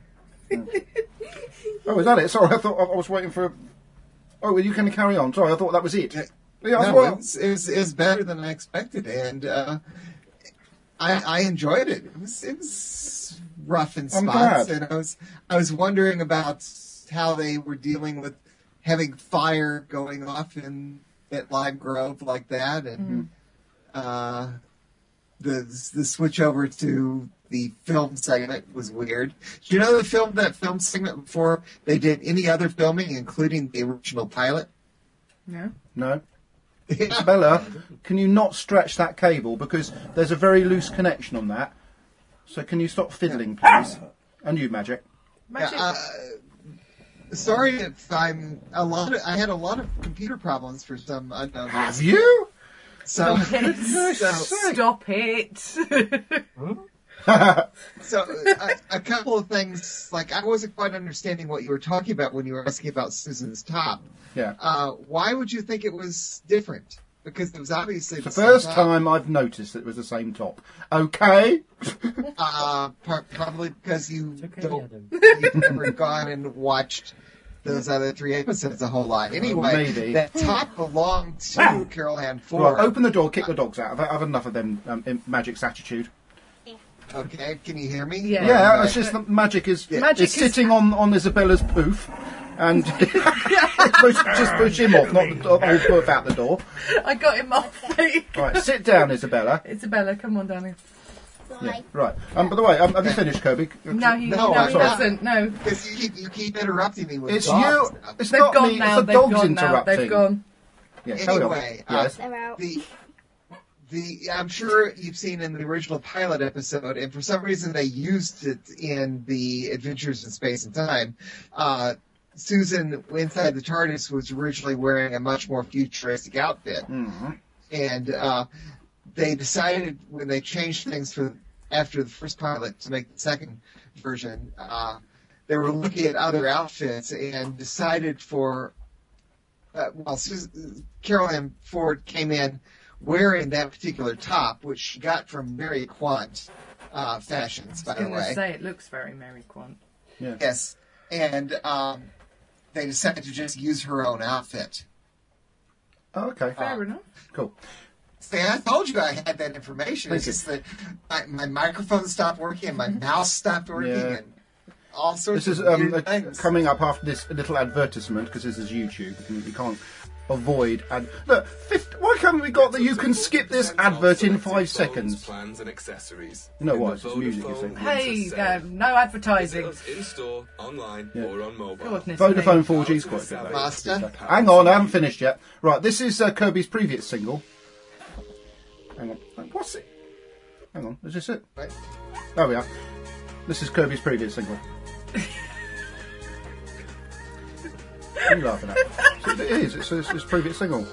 Oh, is that it? Sorry, I thought I I was waiting for. Oh, well, you can carry on. Sorry, I thought that was it. Yeah. Yeah, I No, thought- it was, it, was, it was better than I expected, and uh, I, I enjoyed it. It was, it was rough in I'm spots, glad. and I was I was wondering about how they were dealing with having fire going off in at Lime Grove like that, and uh, the the switch over to the film segment was weird. Do you know they filmed that film segment before they did any other filming, including the original pilot? No. No. Bella, can you not stretch that cable because there's a very loose connection on that? So can you stop fiddling, please? And you, Magic. Magic. Uh, sorry if I'm a lot. Of, I had a lot of computer problems for some unknown reason. Have you? So, Stop it. so, Stop it. so a, a couple of things. Like I wasn't quite understanding what you were talking about when you were asking about Susan's top. Yeah. Uh, why would you think it was different? Because it was obviously It's the the same first top. time I've noticed that it was the same top. Okay. Uh, par- probably because you okay, don't, Adam. you've never gone and watched those other three episodes a whole lot. Anyway, Maybe. that top belonged to Carol Ann Ford. Right, open the door, kick the dogs out. I've, I've had enough of them. Um, in Magic's attitude. Okay, can you hear me? Yeah. Yeah, Right. it's just that Magic is Magic is is- sitting on, on Isabella's poof, and push, just push him off, not the old poof out the door. I got him off. Right, sit down, Isabella. Isabella, come on, darling. Yeah, right. Um, by the way, um, have you finished, Kirby? No, he, No, no, I'm he not. doesn't. No. Because you keep, you keep interrupting me with It's dogs you. now. It's They've not gone me. now. It's the They've dogs gone now. interrupting. They've gone. Yeah, carry on. Anyway, uh, Yes. They're out. the the I'm sure you've seen in the original pilot episode, and for some reason they used it in the Adventures in Space and Time. Uh, Susan inside the TARDIS was originally wearing a much more futuristic outfit, Mhm. and uh, they decided when they changed things for after the first pilot to make the second version, uh, they were looking at other outfits and decided for uh, well, Susan, Carol Ann Ford came in wearing that particular top, which she got from Mary Quant uh, fashions, by I the was going to way. say, it looks very Mary Quant. Yes, and um, they decided to just use her own outfit. Oh, okay. Fair enough. Cool. See, I told you I had that information. Thank It's you. just that my, my microphone stopped working and my mouse stopped working Yeah. and all sorts This is of um, weird uh, things. coming up after this little advertisement because this is YouTube. You, can, you can't avoid ad. Look, fifty, why can't we got that you can skip this advert in five seconds? Plans and accessories. You know what? It's just music, you see. Hey, um, no advertising. In store, online, Yeah. or on mobile. Goodness Vodafone me. four G is quite good. though. Master. Hang on, I haven't finished yet. Right, this is uh, Kirby's previous single. Hang on. What's it? Hang on, is this it? Right. There we are. This is Kirby's previous single. What are you laughing at? It is, it's his, his previous single.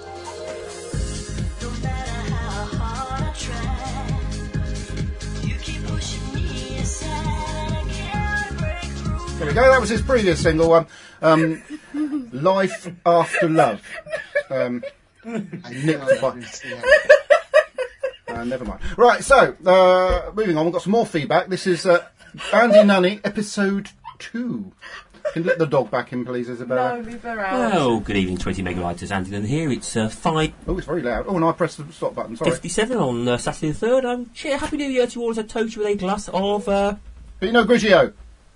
There we go, that was his previous single one. Um, Life After Love. Um, nicked by... Uh, never mind. Right, so, uh, moving on, we've got some more feedback. This is uh, Andy Nunny, episode two. Can you let the dog back in, please, Isabella? No, leave her out. Well, good evening, twenty megabytes. Andy Dunn here. It's uh, five Oh, it's very loud. Oh, and I pressed the stop button, sorry. fifty-seven on uh, Saturday the third. Um, cheer, happy New Year to all as I toast you with a glass of uh, Pinot Grigio.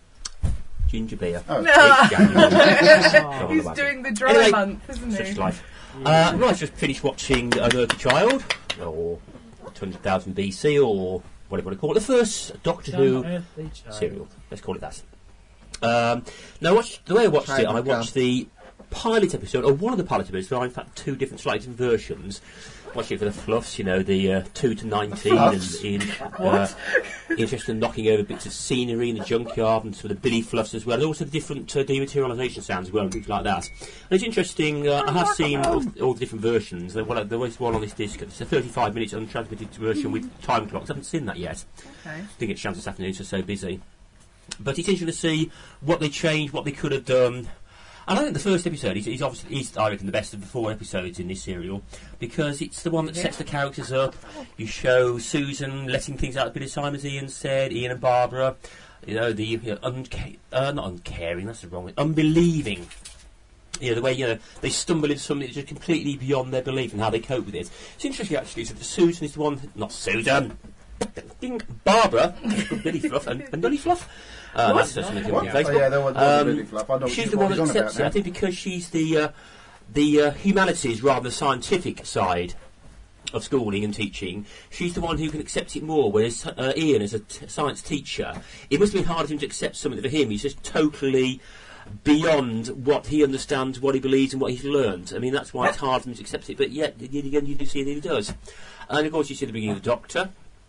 ginger beer. Oh. It's January. No. He's doing the dry Anyway, month, isn't he? Such life. Uh, right, just finished watching Unearthly Child, or two hundred thousand B C, or whatever you want to call it. The first Doctor Who Unearthly Child. serial. Let's call it that. Um, now, watch, the way I watched it, I watched the pilot episode, or one of the pilot episodes. There are in fact two different slightly different versions. Watched it for the fluffs, you know, the uh, two to nineteen, and in uh, interested in knocking over bits of scenery in the junkyard, and some of the Billy fluffs as well. And also the different uh, dematerialisation sounds as well, and things like that. And it's interesting. Uh, I have seen all, all the different versions. There, well, there was one on this disc. It's a thirty-five minutes untransmitted version with time clocks. I haven't seen that yet. Okay. Didn't get a chance this afternoon, so so busy. But it's interesting to see what they changed, what they could have done. And I think the first episode is, is obviously, is, I reckon, the best of the four episodes in this serial, because it's the one that sets the characters up. You show Susan letting things out a bit of time, as Ian said, Ian and Barbara. You know, the you know, unca- uh, not uncaring, that's the wrong word, unbelieving. You know, the way, you know, they stumble into something that's just completely beyond their belief and how they cope with it. It's interesting, actually, so that Susan is the one, not Susan, Ding, Barbara, Billy Fluff and, and Billy Fluff. Uh, that's just something on Oh, Facebook. yeah, there was, there was a Billy Fluff. I know she's what the one he's that on accepts about it. I now. think because she's the uh, the uh, humanities rather than the scientific side of schooling and teaching, she's the one who can accept it more. Whereas uh, Ian, as a t- science teacher, it must have been hard for him to accept something for him. He's just totally beyond what he understands, what he believes, and what he's learned. I mean, that's why it's hard for him to accept it. But yet, again, you do see that he does. And of course, you see the beginning of the Doctor.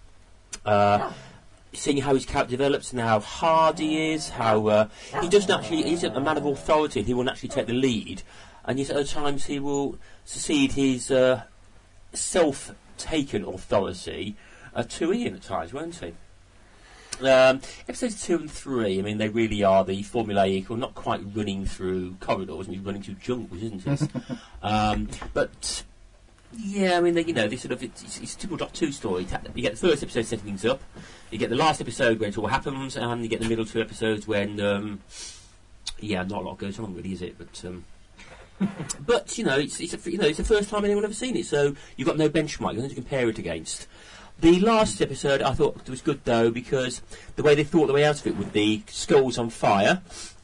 Uh, seeing how his character develops and how hard he is, how uh, he doesn't actually, he's a man of authority, he won't actually take the lead, and yet at other times he will secede his uh, self-taken authority uh, to Ian at times, won't he? Um, episodes two and three, I mean, they really are the formulaic, or not quite running through corridors, I mean, running through jungles, isn't it? um, but yeah, I mean, they, you know, they sort of, it's, it's a typical Doctor Two story. You get the first episode setting things up, you get the last episode where it all happens, and you get the middle two episodes when, um, yeah, not a lot goes on, really, is it? But, um, but you know, it's, it's a, you know, it's the first time anyone ever seen it, so you've got no benchmark, you've nothing to compare it against. The last episode I thought was good though, because the way they thought the way out of it with the skulls on fire,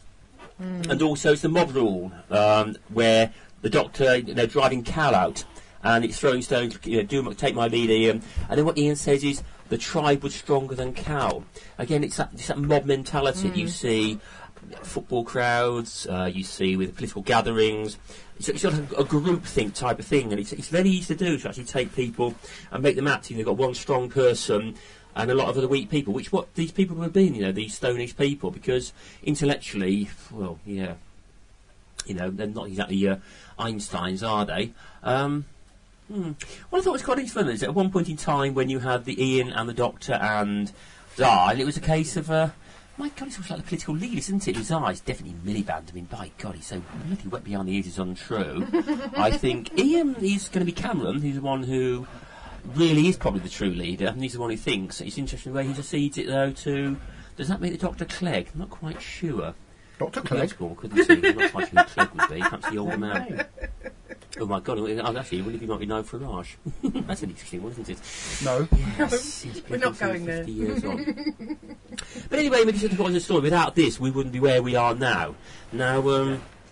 mm. and also it's the mob rule, um, where the Doctor, you know, driving Cal out. And it's throwing stones, you know, do take my lead, Ian. And then what Ian says is, the tribe was stronger than Cal. Again, it's that, it's that mob mentality mm. you see football crowds, uh, you see with political gatherings. It's, it's sort of a groupthink type of thing, and it's, it's very easy to do, to actually take people and make them act. You know, you've got one strong person and a lot of other weak people, which what these people have been, you know, these Stone Age people, because intellectually, well, yeah, you know, they're not exactly uh, Einsteins, are they? Um... Hmm. What I thought was quite interesting is that at one point in time when you had the Ian and the Doctor and Di, and it was a case of, uh, my God, it's like the political lead, isn't it? His eyes, definitely Miliband. I mean, by God, he's so bloody wet behind the ears, it's untrue. I think Ian is going to be Cameron, who's the one who really is probably the true leader, and he's the one who thinks. It's interesting the way he succeeds it, though, to... Does that make the Doctor Clegg? I'm not quite sure. Doctor Clegg? Couldn't see. I'm not quite sure who Clegg would be. Perhaps the older man. Oh my God! Oh, actually, wouldn't he might be known for Raj? That's an interesting one, isn't it? No. Yes, we're not going there. Years on. But anyway, we just want the story. Without this, we wouldn't be where we are now. Now, um,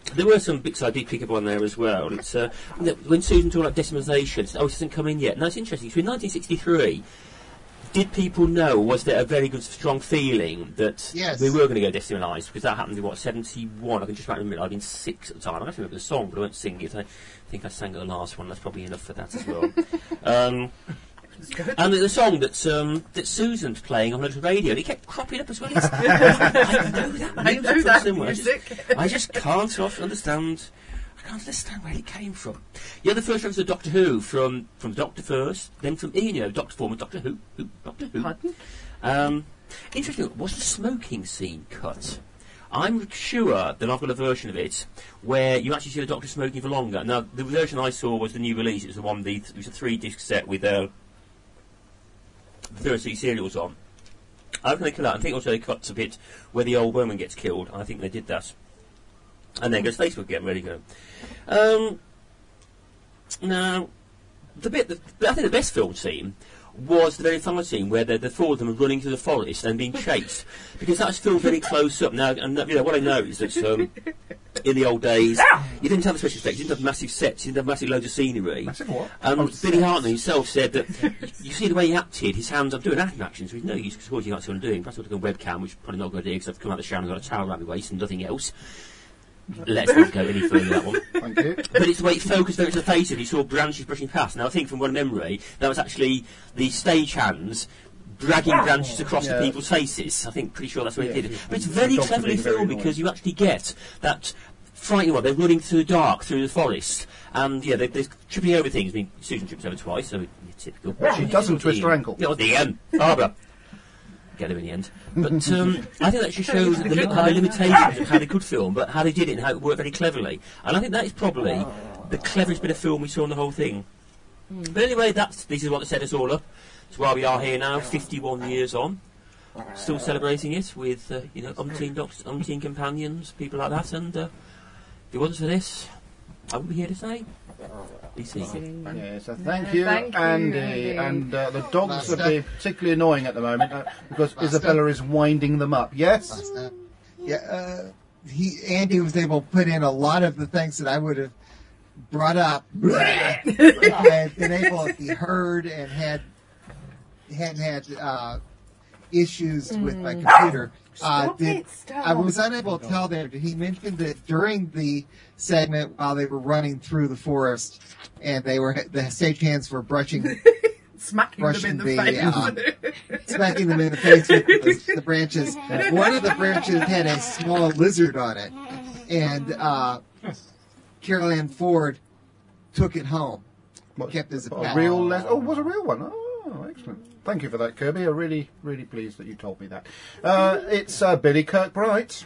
There were some bits I did pick up on there as well. It's uh, when Susan talked about decimalisation, oh, it hasn't come in yet. No, it's interesting. So in nineteen sixty-three, did people know, was there a very good, strong feeling that Yes. we were going to go decimalised? Because that happened in, what, seventy-one? I can just about remember, I'd been six at the time. I don't remember the song, but I won't sing it. I think I sang at the last one. That's probably enough for that as well. um, and the song that um, that Susan's playing on the radio, and it kept cropping up as well. It's, I know that I music know from that somewhere. music. I just, I just can't sort of understand. I can't understand where it came from. Yeah, the first reference to Doctor Who from from Doctor first, then from Ian, you know, Doctor Form, Doctor Who, Who, Doctor Who. Pardon? Um, interesting. Was the smoking scene cut? I'm sure that I've got a version of it where you actually see the Doctor smoking for longer. Now, the version I saw was the new release. It was the one. The, it was a three-disc set with uh, thirty serials on. I reckon they cut out. I think also they cut a bit where the old woman gets killed. I think they did that. And then goes Facebook again. Ready to go. Um, now, the bit, that, I think the best film scene was the very final scene where the, the four of them are running through the forest and being chased, because that's filmed very close up. Now, and you know what I know is that um, in the old days you didn't have special effects, you didn't have massive sets, you didn't have massive loads of scenery. Massive what? Um, Oh, Billy sets. Hartnell himself said that you see the way he acted, his hands. I'm doing acting actions, which no use because you can't see what I'm doing. Perhaps I'll do a webcam, which is probably not a good idea because I've come out of the shower and got a towel around my waist and nothing else. Let's not go any further that one. Thank you. But it's the way it focused very to the face of it. You saw branches brushing past. Now, I think from one memory, that was actually the stage hands dragging branches across Yeah. the people's faces. I think, pretty sure that's what Yeah, it did. yeah. But it's The very dogs are cleverly being very filmed annoying. because you actually get that frightening one. They're running through the dark, through the forest. And, yeah, they're, they're tripping over things. I mean, Susan trips over twice, so it's typical. She doesn't twist her ankle. No, the end. Barbara. Get him in the end. But um, I think that actually shows the, li- how the limitations of how they could film, but how they did it and how it worked very cleverly. And I think that is probably the cleverest bit of film we saw in the whole thing. But anyway, that's this is what set us all up. It's why we are here now, fifty-one years on, still celebrating it with uh, you know umpteen doctors, umpteen companions, people like that. And uh, if it wasn't for this, I wouldn't be here to say. Be seeking. Yeah, so thank you, Thank you, Andy. Andy. And uh, the dogs are being particularly annoying at the moment uh, because Isabella is winding them up. Yes? Yeah, uh, he Andy was able to put in a lot of the things that I would have brought up. and been able to be heard and had hadn't had uh, issues with my computer. Uh, Stop did, it, stop. I was unable to tell there. Did he mention that during the segment while they were running through the forest and they were the stagehands were brushing Smacking brushing them in the, the, face. uh, smacking them in the face with the, the branches. One of the branches had a small lizard on it, and uh, Carol Ann Ford took it home. What, Kept as a a pet. real les- Oh, it was a real one. Oh, excellent. Thank you for that, Kirby. I'm really, really pleased that you told me that. Uh, it's uh, Billy Kirkbright.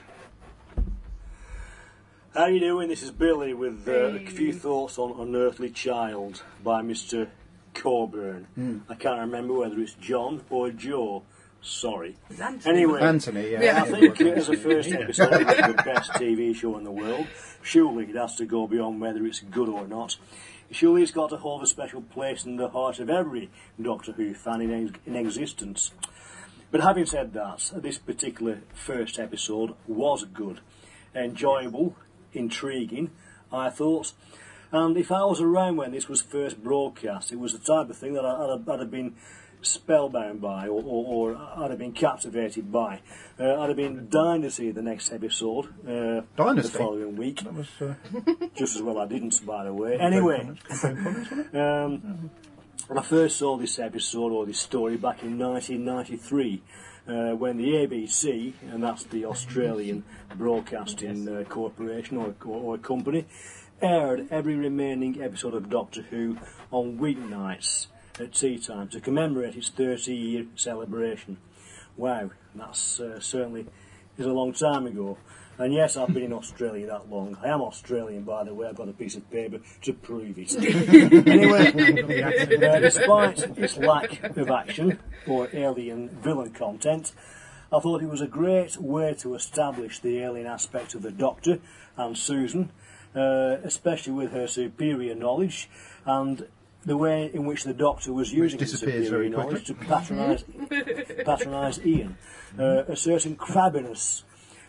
How you doing? This is Billy with uh, a few thoughts on Unearthly Child by Mister Coburn. Mm. I can't remember whether it's John or Joe. Sorry. It's Anthony. Anyway, Anthony, yeah. Yeah. I think uh, as a first episode, it's the best T V show in the world. Surely it has to go beyond whether it's good or not. Surely it's got to hold a special place in the heart of every Doctor Who fan in, ex- in existence. But having said that, this particular first episode was good, enjoyable, intriguing, I thought. And if I was around when this was first broadcast, it was the type of thing that I, I'd, have, I'd have been spellbound by, or, or, or I'd have been captivated by. Uh, I'd have been dying to see the next episode uh, Dynasty? the following week. That was, uh, Just as well I didn't, by the way. Anyway, um, when I first saw this episode or this story back in nineteen ninety-three, uh, when the A B C, and that's the Australian Broadcasting uh, Corporation or, or, or company, aired every remaining episode of Doctor Who on weeknights at tea time to commemorate its thirty-year celebration. Wow, that's uh, certainly is a long time ago. And yes, I've been in Australia that long. I am Australian, by the way. I've got a piece of paper to prove it. Anyway, uh, despite its lack of action or alien villain content, I thought it was a great way to establish the alien aspect of the Doctor and Susan, uh, especially with her superior knowledge and the way in which the Doctor was using his disappears superior very quickly. knowledge to patronise patronise Ian. Uh, a certain crabbiness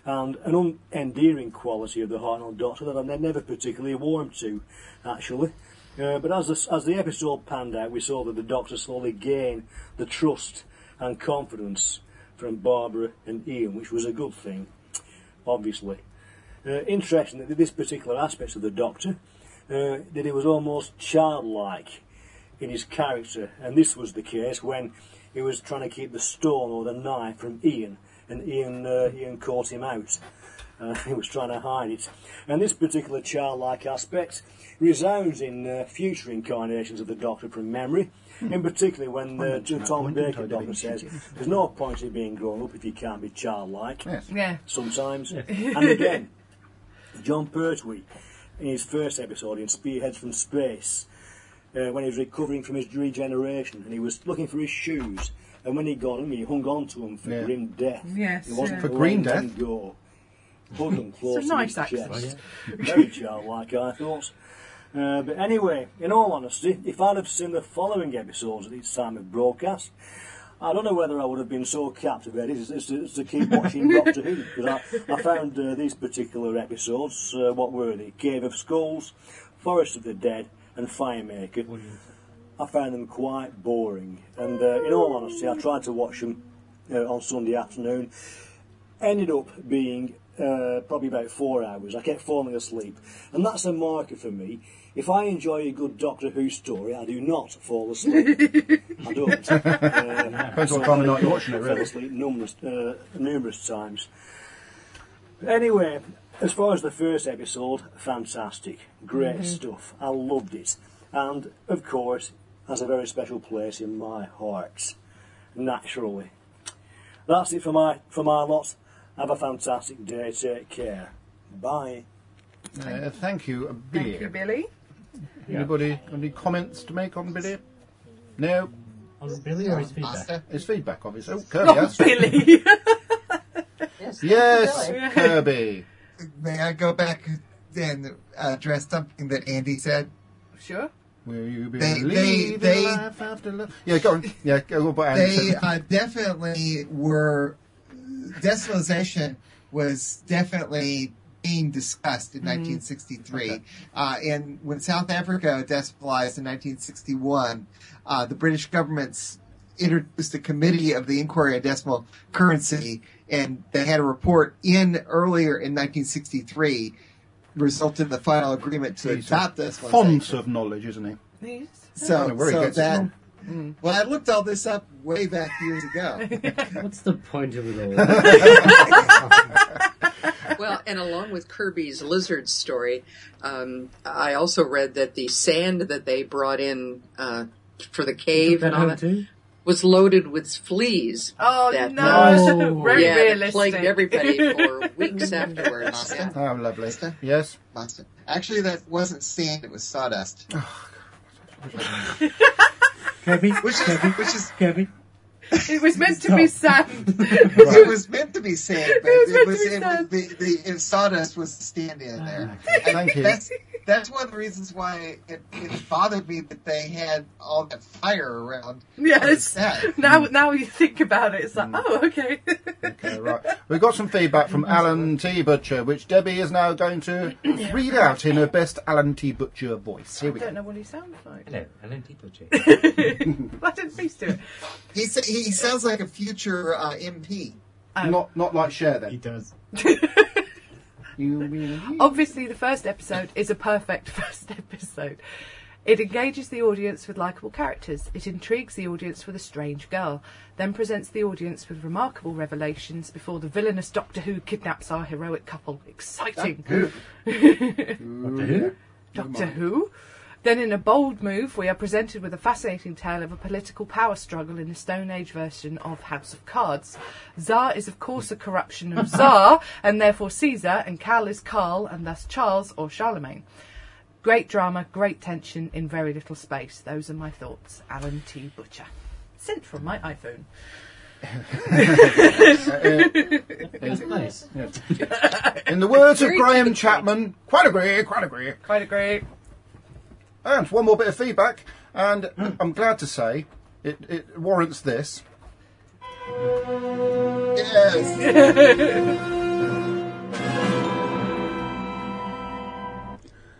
and an unendearing quality of the Hartnell Doctor that I'm never particularly warmed to, actually. Uh, but as the, as the episode panned out, we saw that the Doctor slowly gained the trust and confidence from Barbara and Ian, which was a good thing, obviously. Uh, interesting that this particular aspect of the Doctor, uh, that he was almost childlike in his character, and this was the case when he was trying to keep the stone or the knife from Ian, and Ian, uh, Ian caught him out. Uh, he was trying to hide it. And this particular childlike aspect resounds in uh, future incarnations of the Doctor from memory, in particular when uh, Tom Baker Doctor says there's no point in being grown up if you can't be childlike. Yes. Yeah. Sometimes. And again, John Pertwee, in his first episode in Spearheads from Space, uh, when he was recovering from his regeneration and he was looking for his shoes, and when he got them, he hung on to them for Yeah. grim death. Yes, He wasn't yeah. For to green let death? them go. Hugged them close It's a to nice his accent. chest. Very childlike, I thought. Uh, but anyway, in all honesty, if I'd have seen the following episodes at each time of broadcast, I don't know whether I would have been so captivated as, as, to, as to keep watching Doctor Who, because I, I found uh, these particular episodes, uh, what were they? Cave of Skulls, Forest of the Dead, and Firemaker. I found them quite boring, and uh, in all honesty, I tried to watch them uh, on Sunday afternoon. Ended up being uh, probably about four hours. I kept falling asleep, and that's a marker for me. If I enjoy a good Doctor Who story, I do not fall asleep. I don't. Uh, Depends what time of night you're watching it, I really. fell asleep numerous, uh, numerous times. Anyway, as far as the first episode, fantastic. Great Mm-hmm. stuff. I loved it. And, of course, has a very special place in my heart. Naturally. That's it for my, for my lot. Have a fantastic day. Take care. Bye. Uh, thank you, Billy. Thank you, Billy. Anybody any comments to make on Billy? No. On Billy or his feedback? Pasta. It's feedback, obviously. Oh, Kirby, Oh, yes. Billy. Yes. Yes, Billy. Kirby. May I go back and address something that Andy said? Sure. Will you be They- leaving they- they- life after love? Yeah, go on. Yeah, go on. But They uh, definitely were. Decimalization was definitely being discussed in nineteen sixty-three. Okay. Uh, and when South Africa decimalized in nineteen sixty-one, uh, the British government's introduced a committee of the inquiry on decimal currency, and they had a report in earlier in nineteen sixty-three, resulted in the final agreement to He's adopt a decimalization. font of knowledge, isn't he? Yes. So, I don't know where he so gets it that. from. Well, I looked all this up way back years ago. What's the point of it all? Well, and along with Kirby's lizard story, um, I also read that the sand that they brought in uh, for the cave and all that was loaded with fleas. Oh, that, no. Oh. Very yeah, that realistic. plagued everybody for weeks afterwards. Yeah. Oh, lovely. Pasta? Yes. Pasta. Actually, that wasn't sand; it was sawdust. Kirby, Which is, Kirby, which is, Kirby. It was meant to be sand. it was meant to be sand, but It was it meant was, to be it sand. was the, the, the sawdust was the stand-in there. Okay, thank you. That's that's one of the reasons why it, it bothered me that they had all that fire around. on the Yes. set. Now, now you think about it, it's like, oh, okay. Okay, right. We've got some feedback from Alan T. Butcher, which Debbie is now going to read out in her best Alan T. Butcher voice. Here I we don't go. know what he sounds like. Hello, Alan T. Butcher. Why didn't please do it? He sa- he sounds like a future uh, M P. Um, Not, not like Cher He then. does. You really- Obviously, the first episode is a perfect first episode. It engages the audience with likeable characters. It intrigues the audience with a strange girl, then presents the audience with remarkable revelations before the villainous Doctor Who kidnaps our heroic couple. Exciting. What the who? Doctor Who? Then, in a bold move, we are presented with a fascinating tale of a political power struggle in the Stone Age version of House of Cards. Tsar is, of course, a corruption of Tsar, and therefore Caesar, and Cal is Carl, and thus Charles or Charlemagne. Great drama, great tension in very little space. Those are my thoughts. Alan T. Butcher. Sent from my iPhone. First place. Yes. In the words of Graham Chapman, quite agree, quite agree. Quite agree. And one more bit of feedback, and I'm glad to say it, it warrants this. Yes.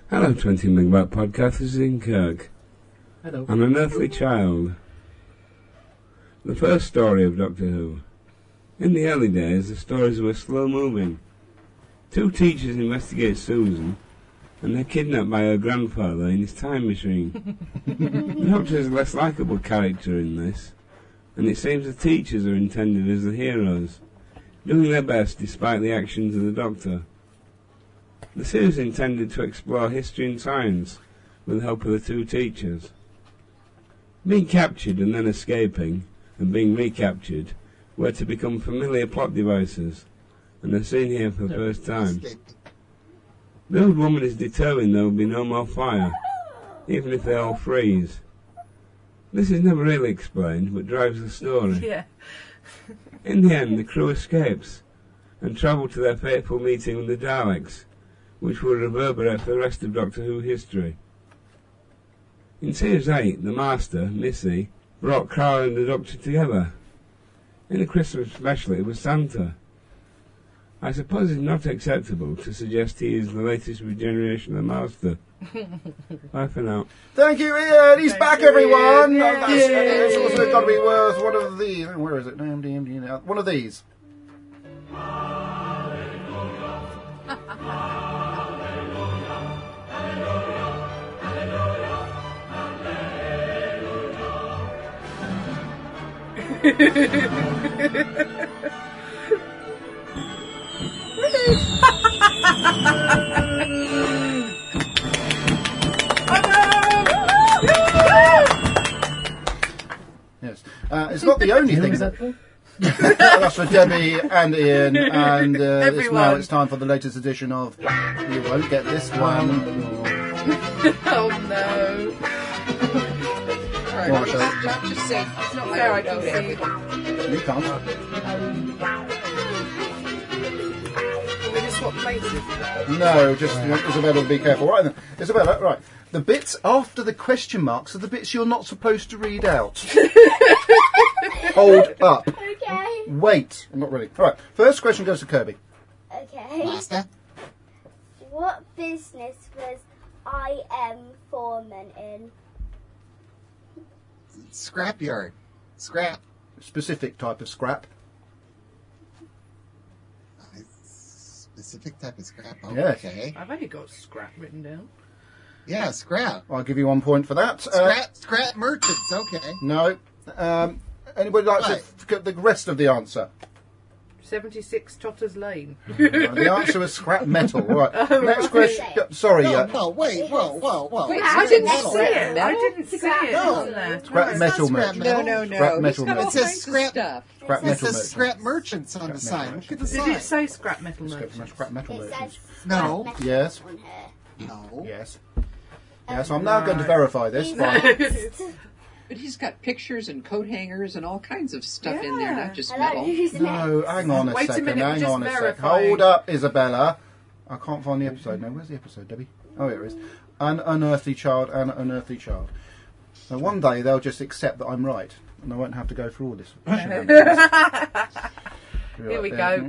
Hello, twenty Megabyte Podcast. This is Ian Kirk. Hello. An Unearthly Child. The first story of Doctor Who. In the early days, the stories were slow-moving. Two teachers investigate Susan, and they're kidnapped by her grandfather in his time machine. The Doctor is a less likeable character in this, and it seems the teachers are intended as the heroes, doing their best despite the actions of the Doctor. The series intended to explore history and science with the help of the two teachers. Being captured and then escaping, and being recaptured, were to become familiar plot devices, and are seen here for the first time. The old woman is determined there will be no more fire, even if they all freeze. This is never really explained, but drives the story. Yeah. In the end, the crew escapes, and travel to their fateful meeting with the Daleks, which will reverberate for the rest of Doctor Who history. In Series eight, the Master, Missy, brought Clara and the Doctor together. In the Christmas special, it was Santa. I suppose it's not acceptable to suggest he is the latest regeneration of the Master. Bye for now. Thank you, Ian. He's Thank back, you, everyone. Ian. That's, Yay. it's also got to be worth one of these. Where is it? One of these. Yes. Uh, it's not the only thing. Who was that for? That's for Debbie and Ian, and uh, it's Everyone. now it's time for the latest edition of You Won't Get This One. Oh no. Right, What, just, Shelley? just, just say, It's not fair, I can see. You can't. We just swap places. No, just want Isabella to be careful. Right then, Isabella, right. The bits after the question marks are the bits you're not supposed to read out. Hold up. Okay. Wait. I'm not ready. All right. First question goes to Kirby. Okay. Master? What business was I M foreman in? Scrapyard. Scrap. Specific type of scrap. Specific type of scrap. Yes. Okay. I've only got scrap written down. Yeah, scrap. I'll give you one point for that. Uh, Scrap, scrap merchants. Okay. no. Um, anybody like Right. to get the rest of the answer? seventy-six Totters Lane. The answer was scrap metal. Right. Oh, Next right. question. Sorry. No, uh, no, wait, whoa, whoa, whoa. Wait, I Is didn't it see scrap it. I metal? didn't see it. No. Wasn't there? Scrap it's metal not scrap merchant. No, no, no. Scrap It's metal got all merchant. It says kinds of scrap- stuff. Scrap It metal says merchant. scrap merchants on the Scrap sign. metal Look at the Did sign. it say scrap metal Scrap, merchant? scrap metal It merchant. says No. metal Yes. on her. No. Yes. Yeah, so I'm now going to verify this. by- But he's got pictures and coat hangers and all kinds of stuff in there, Yeah. not just I like metal. who's No, hang on a Wait a second. minute, we're hang just on a second. verifying. Hold up, Isabella. I can't find the episode now. Where's the episode, Debbie? Oh, here it is. An Unearthly Child, An Unearthly Child. So one day they'll just accept that I'm right, and I won't have to go through all this. Here we go.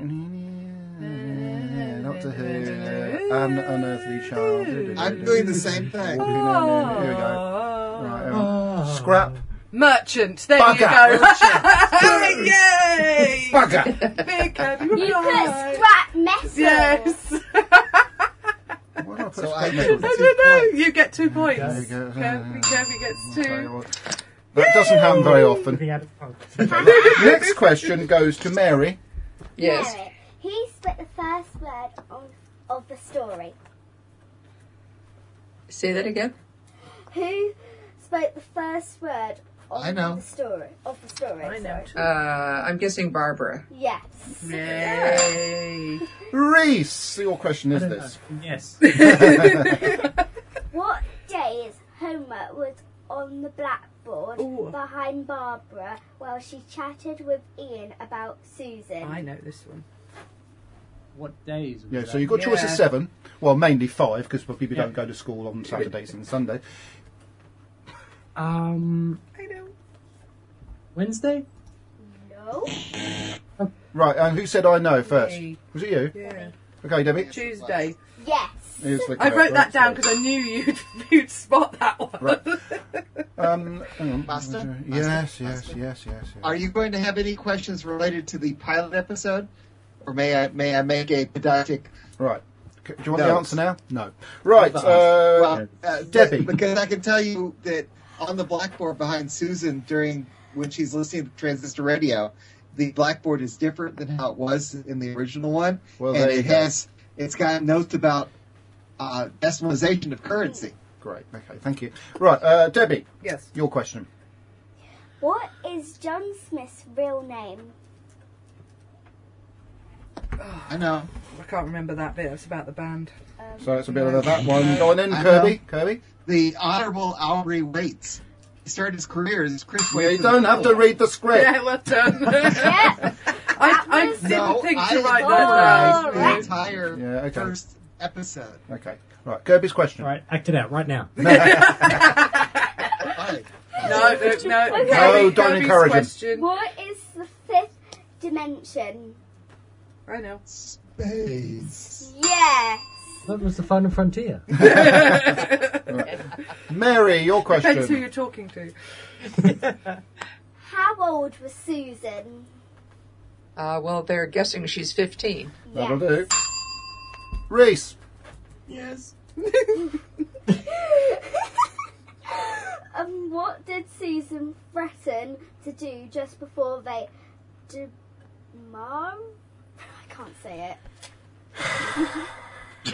Doctor Who, An Unearthly Child. I'm doing the same thing. Here we go. Right, hang on. Scrap. Merchant. There Bugger. you go. Yay! Bugger. Big Kirby You put reply. scrap metal. Yes. Why did I put So scrap I metal? get I two don't know. points. You get two points. There you go. Kirby, Kirby gets two. That doesn't happen very often. If he had- oh. Next question goes to Mary. Yes. Mary, he spoke the first word of, of the story. Say that again. Who spoke the first word of I know. the story? Of the story. I know. sorry. Uh, I'm guessing Barbara. Yes. Yay. Reese, your question I is don't this. know. Yes. What days Homer was on the blackboard Ooh. behind Barbara while she chatted with Ian about Susan? I know this one. What days? was Yeah, that? so you've got choice of Yeah. seven. Well, mainly five, because people Yeah. don't go to school on Saturdays and Sundays. Um, I know. Wednesday? No. Right, and who said I know first? Me. Was it you? Yeah. Okay, Debbie. Tuesday. Yes. Here's the I correct wrote that down answer. because I knew you'd, you'd spot that one. Right. Um, hang on. Master? Yes, Master? yes, Master? yes, yes, yes. Are you going to have any questions related to the pilot episode? Or may I may I make a pedantic... Right. C- Do you want the No. answer now? No. Right. Uh, Well, uh, Debbie. Because I can tell you that on the blackboard behind Susan during when she's listening to transistor radio, the blackboard is different than how it was in the original one, Well, and there you it go. has it's got notes about uh, decimalization of currency. Great. Okay. Thank you. Right. Uh, Debbie. Yes. Your question. What is John Smith's real name? I know. I can't remember that bit. It's about the band. So it's a bit of that one. Go on then, I Kirby. know. Kirby. The Honourable Aubrey Waits. He started his career as Chris Yeah, Waits. you in the don't have to film. read the script. Yeah, well done. Yeah. I, I didn't No, think I to write Oh, that the down. entire Yeah, okay. first episode. Okay. Right. Kirby's question. All right, act it out right now. Fine. No, no, no. Okay. No, Kirby- don't Kirby's encourage him. Um, question. What is the fifth dimension? I know. Space. Yes. That was the final frontier. Right. Mary, your Depends who question. you're talking to. How old was Susan? Uh, well, they're guessing she's fifteen. That'll do. Reese. Yes. Um, what did Susan threaten to do just before they did Mom? I can't say it.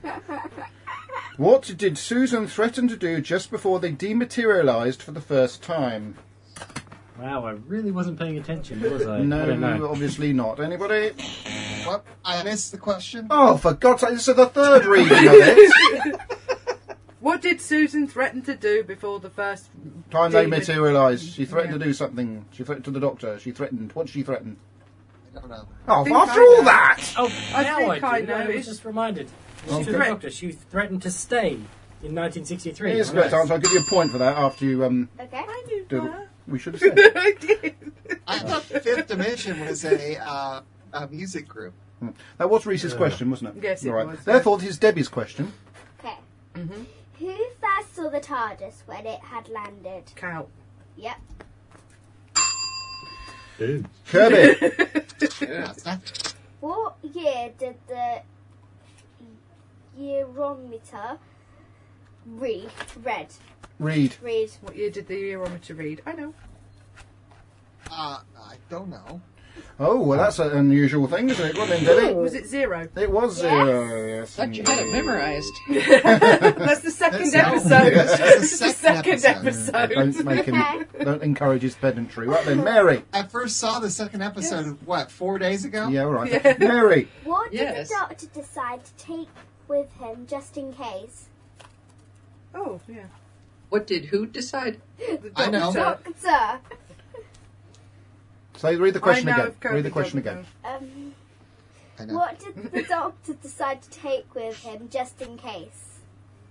What did Susan threaten to do just before they dematerialised for the first time? Wow, I really wasn't paying attention, was I? I don't No, know. obviously not. Anybody? What? I missed the question. Oh, for God's sake, this is the third reading of it. What did Susan threaten to do before the first Time they demon- materialised. She threatened Yeah. to do something. She threatened to the doctor. She threatened. What did she threaten? I don't know. Oh, think after I all know. that! Oh, I now think I do. I I, know. was It's- just reminded. She Okay. was a doctor. She threatened to stay in nineteen sixty-three. Here's the correct answer. I'll give you a point for that after you um, Okay. do the... We should have said it. I did. I thought Fifth Dimension was a, uh, a music group. Hmm. That was Reese's question, wasn't it? Yes, it All right. was, Therefore, this is Debbie's question. Okay. Mm-hmm. Who first saw the TARDIS when it had landed? Cow. Yep. Kirby. Yeah. What year did the Eurometer read? Read. Read. Read. What year did the Eurometer read? I know. Uh, I don't know. Oh, well, that's an unusual thing, isn't it? Go on then, Debbie. Was it zero? It was Yes. zero, yes. Thought you had it memorized. That's the second That's- episode. That's That's the the second second episode. episode. Don't make him... Don't encourage his pedantry. Right then, Mary. I first saw the second episode, what, four days ago? Yeah, all right. Yeah. Mary. What did Yes. the doctor decide to take with him just in case? Oh, yeah. What did who decide? The I know. doctor. Doctor. So read the question I know again. if Kirby Read the question doesn't again. Um, I know. what did the doctor decide to take with him just in case?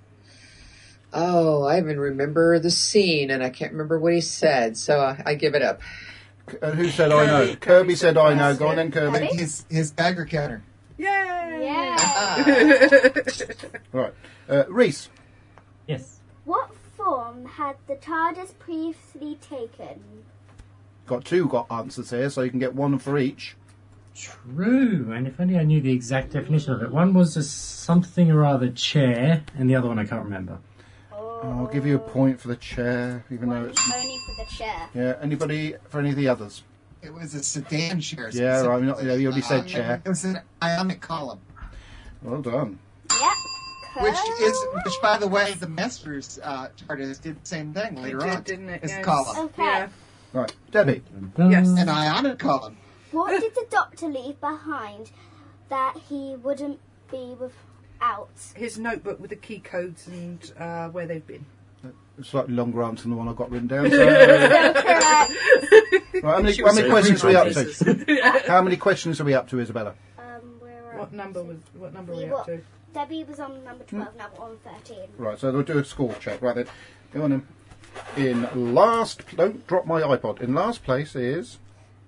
Oh, I even remember the scene, and I can't remember what he said, so I, I give it up. And who said I know? Kirby. Kirby Kirby said said I know. yes. Go on then, Kirby. Kirby? His, his bagger counter. Yay! Yeah. Right. Uh, Reese. Yes. What form had the TARDIS previously taken? Got two got answers here, so you can get one for each. True, and if only I knew the exact definition of it. One was a something or other chair, and the other one I can't remember. Oh, I'll give you a point for the chair, even though it's... only for the chair. Yeah, anybody for any of the others? It was a sedan chair. Yeah, right. Not, yeah, you already Uh, said chair. It was an ionic column. Well done. Yep. Which is, Correct. which by the way, the Masters uh, TARDIS did the same thing later It did, on. didn't it? It's Yes. a column. Okay. Yeah. Right. Debbie. Yes. An ionic column. What did the doctor leave behind that he wouldn't be without? His notebook with the key codes and uh, where they've been. Slightly longer answer than the one I got written down. So, So correct. right, how many, how many questions are we up to? How many questions are we up to, Isabella? Um, we're What up number to- was? What number We were we were- up to? Debbie was on number twelve, now we're on thirteen. Right, so we'll do a score check. Right then, go on in. In last, don't drop my iPod. In last place is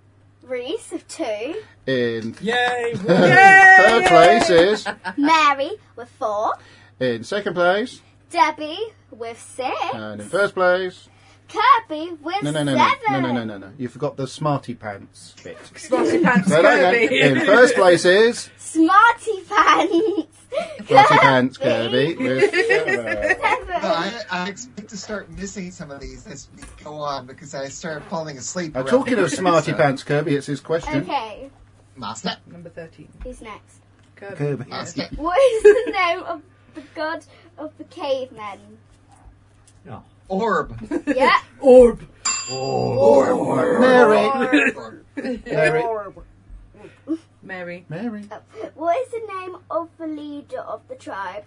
Reese with two. In Yay! third place is. Mary with four. In second place. Debbie with six. And in first place. Kirby with No, no, no, seven. no, no, no, no, no. You forgot the Smarty Pants bit. Smarty Pants Say that again. Kirby. In first place is. Smarty Pants. Smarty Pants Kirby with seven. No, I, I expect to start missing some of these as we go on because I started falling asleep. Now, around talking the of Smarty so- Pants Kirby, it's his question. Okay, Master. Number thirteen. who's next? Kirby. Kirby. Master. What is the name of the god of the cavemen? Oh. Orb. Yeah. Orb. Orb. Mary. Orb. Mary. Mary. Mary. What is the name of the leader of the tribe?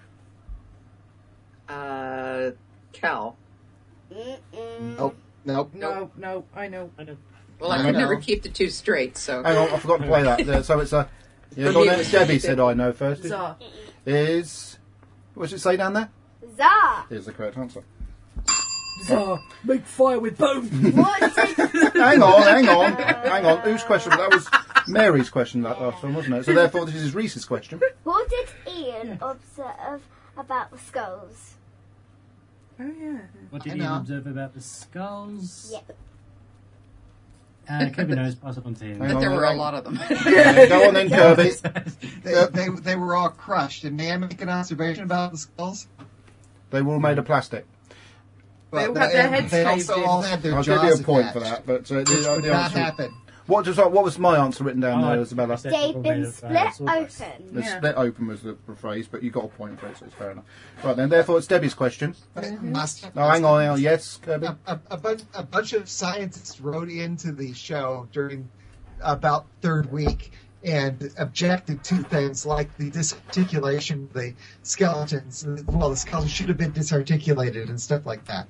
Uh, Cal. Mm-mm. Nope. Nope. No, no, I know. I know. Well, I I could know. never keep the two straight, so. Hang on, I forgot to play that. There, So it's a. Yeah, For go on me, then. it was Debbie really said good. I know first. Zah. Is. What does it say down there? Zah. Here's the correct answer. Zah, make fire with bone. What did Hang on, hang on, hang on. Whose question? That was Mary's question that last one, wasn't it? So therefore, this is Reese's question. what did Ian observe about the skulls? Oh, yeah. What I did you know. observe about the skulls? Yep. Uh, Kirby knows. Pass up on to him. Hang But on, there were a hang- lot of them. Yeah, go on then, Kirby. They, they, they were all crushed. Did May I make an observation about the skulls? They were all made of plastic. They all Well, had their and heads They shaved also in. all had their I'll jaws give you a point attached, for that, but uh, which the, would the not answer. happen. What does what was my answer written down Oh, there, I- Isabella? I They've been Uh, split sawdust. open. The Yeah. split open was the phrase, but you got a point for it, so it's fair enough. Right then, therefore, it's Debbie's question. Master, No, hang on, hang on. Yes, Kirby. A, a, a, bunch, a bunch of scientists wrote into the show during about third week and objected to things like the disarticulation of the skeletons. Well, the skeletons should have been disarticulated and stuff like that.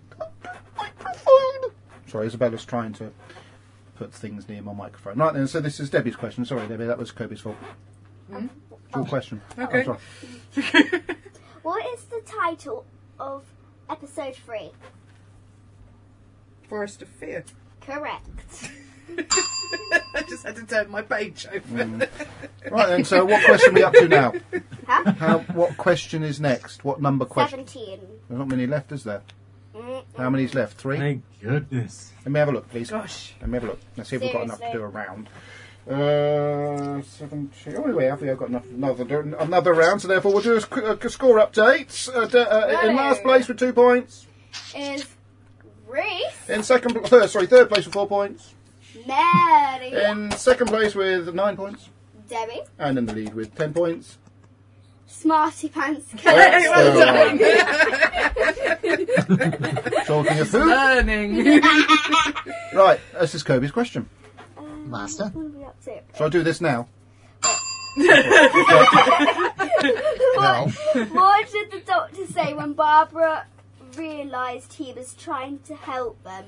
Sorry, Isabella's trying to put things near my microphone. Right then, so this is Debbie's question. Sorry, Debbie, that was Kirby's fault. Hmm? It's your question. Okay. Oh, sorry. What is the title of episode three? Forest of Fear. Correct. I just had to turn my page over. Mm. Right then, so what question are we up to now? Huh? How, what question is next? What number question? Seventeen. There's not many left, is there? Mm-mm. How many's left? Three? Thank goodness. Let me have a look, please. Gosh. Let me have a look. Let's see if we've got enough to do Seriously. a round. Uh, seventeen. Oh, we have. We have got enough, another another round. So therefore, we'll do a, sc- a score update. Uh, d- uh, in last place with two points. Is Reese. In second, pl- third, sorry, third place with four points. Mary. In second place with nine points, Debbie. and in the lead with ten points. Smarty Pants. That's well the done. Talking of food. Learning. Right, this is Kobe's question. Um, Master? What are we up to? Shall I do this now? What, what did the doctor say when Barbara realised he was trying to help them?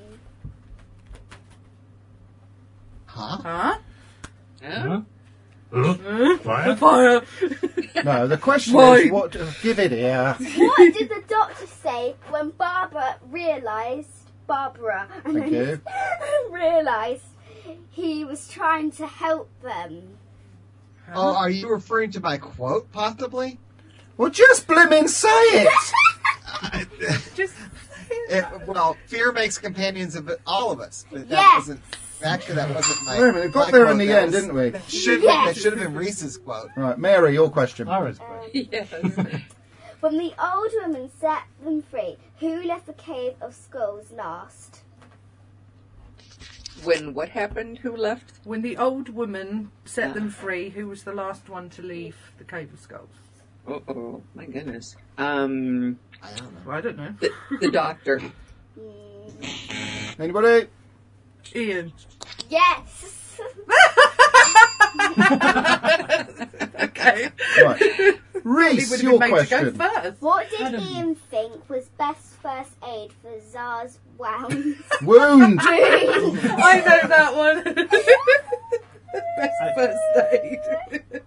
Huh? Huh? Huh? Fire. Fire. No, the question Why? is what. Give it here. What did the doctor say when Barbara realised Barbara and Thank then you. realised he was trying to help them? Oh, are you referring to my quote, possibly? Well, just blimmin' say it. Just. It, well, fear makes companions of all of us. But that Yes. wasn't. Actually, that wasn't my. Wait a minute, we got my there quote. in the That end, was- didn't we? That should, Yes. that should have been Reese's quote. Right, Mary, your question. Ira's great. Yes. When the old woman set them free, who left the cave of skulls last? When what happened? Who left? When the old woman set them free, who was the last one to leave the Cave of Skulls? Oh, oh my goodness. Um, I don't know. Well, I don't know. the, the doctor. Mm, Anybody? Ian. yes. Okay. Right. He Reese, would have your been made to question. go first. What did Adam. Ian think was best first aid for Zara's wound? Wound. I know that one. Best first aid.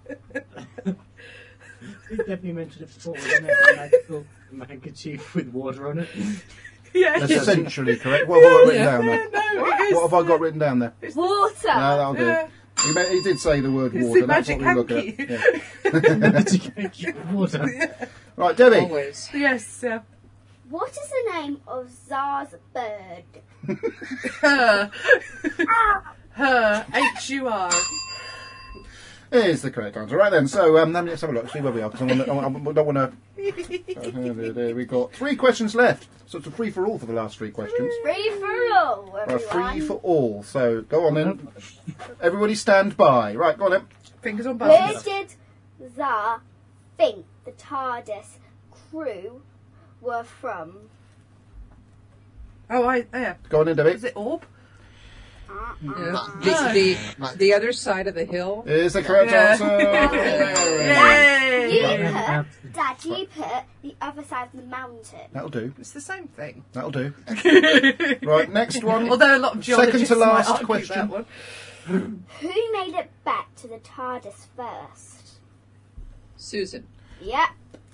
I think Debbie mentioned it before, wasn't it? A magical handkerchief with water on it. Yeah. That's essentially correct. What have I got written down there? No, What, it is, what have I got written down there? Water. No, that'll do. Yeah. He, ma- he did say the word It's water. the That's magic what we look hanky. at. Magic hanky water. Right, Debbie. Always. Yes. Uh, What is the name of Zara's bird? her. Her. H U R. Is the correct answer. Right then, so um, let's have a look, see where we are, because I, wanna, I, wanna, I don't want to... There we got three questions left. So it's a free-for-all for the last three questions. Free for all, Uh, everyone. free for all. So go on then. Everybody stand by. Right, go on then. Fingers on Where buttons. did Zara think the TARDIS crew were from? Oh, I, yeah. Go on then, Debbie. Is it Orb? Yeah. The, the, the other side of the hill. Is the correct Yeah. answer. Dad, you Right. put, Dad, you put the other side of the mountain. That'll do. It's the same thing. That'll do. Right, next one. Although a lot of geologists Second to last might argue question. that one. Who made it back to the TARDIS first? Susan. Yep.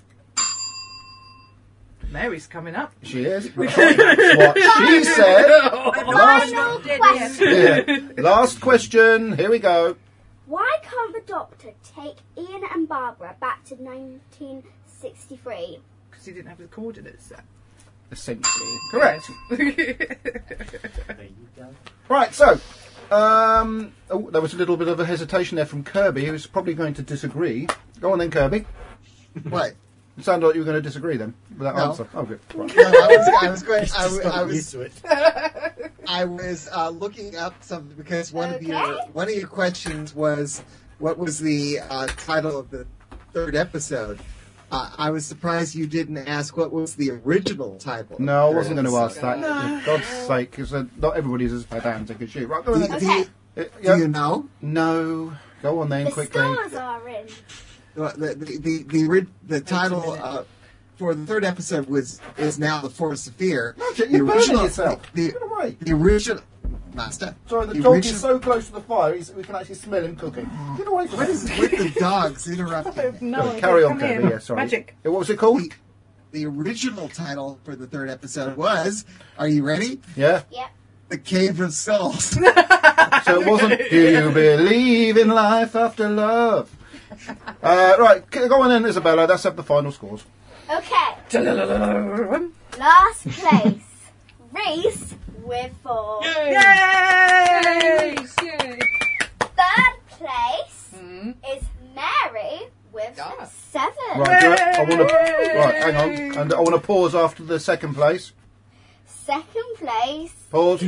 Mary's coming up. She is. That's what she said. Last, Final question. yeah. Last question. Here we go. Why can't the Doctor take Ian and Barbara back to nineteen sixty-three? Because he didn't have the coordinates set. Essentially correct. There you go. Right, so um, oh, there was a little bit of a hesitation there from Kirby, who's probably going to disagree. Go on then, Kirby. What? It sounded like you were going to disagree then with that No. answer. Oh, good. Right. No, I was, I was going. I, Just was- got I was. used to it. I was uh, looking up something because one of your Okay. one of your questions was what was the uh, title of the third episode. Uh, I was surprised you didn't ask what was the original title. of No, I the wasn't third going to ask episode. that. For God's sake, because uh, not everybody's as pedantic as you. Right, go on Do, then. do you, Uh, do yeah. you know? No. Go on then, The quickly. stars are in. The the the the, ori- the title uh, for the third episode was is now the Force of Fear. Magic, you're burning yourself. The, Get away. the original master. Sorry, the, the dog original- is so close to the fire, he's, we can actually smell him cooking. Get away from What it. is with the dogs interrupting? me? No, Go, carry on, come here. Kirby. Yeah, sorry. Magic. Uh, What was it called? The, the original title for the third episode was, are you ready? Yeah. Yep. The Cave of Skulls. So it wasn't, do you believe in life after love? Uh, right, c- go on then, Isabella. Let's have the final scores. Okay. Last place. Reese with four. Yay! Yay! Third place Mm. is Mary with God. seven. Right, do I, I want to. Right, hang on. And I want to pause after the second place. Second place Pause.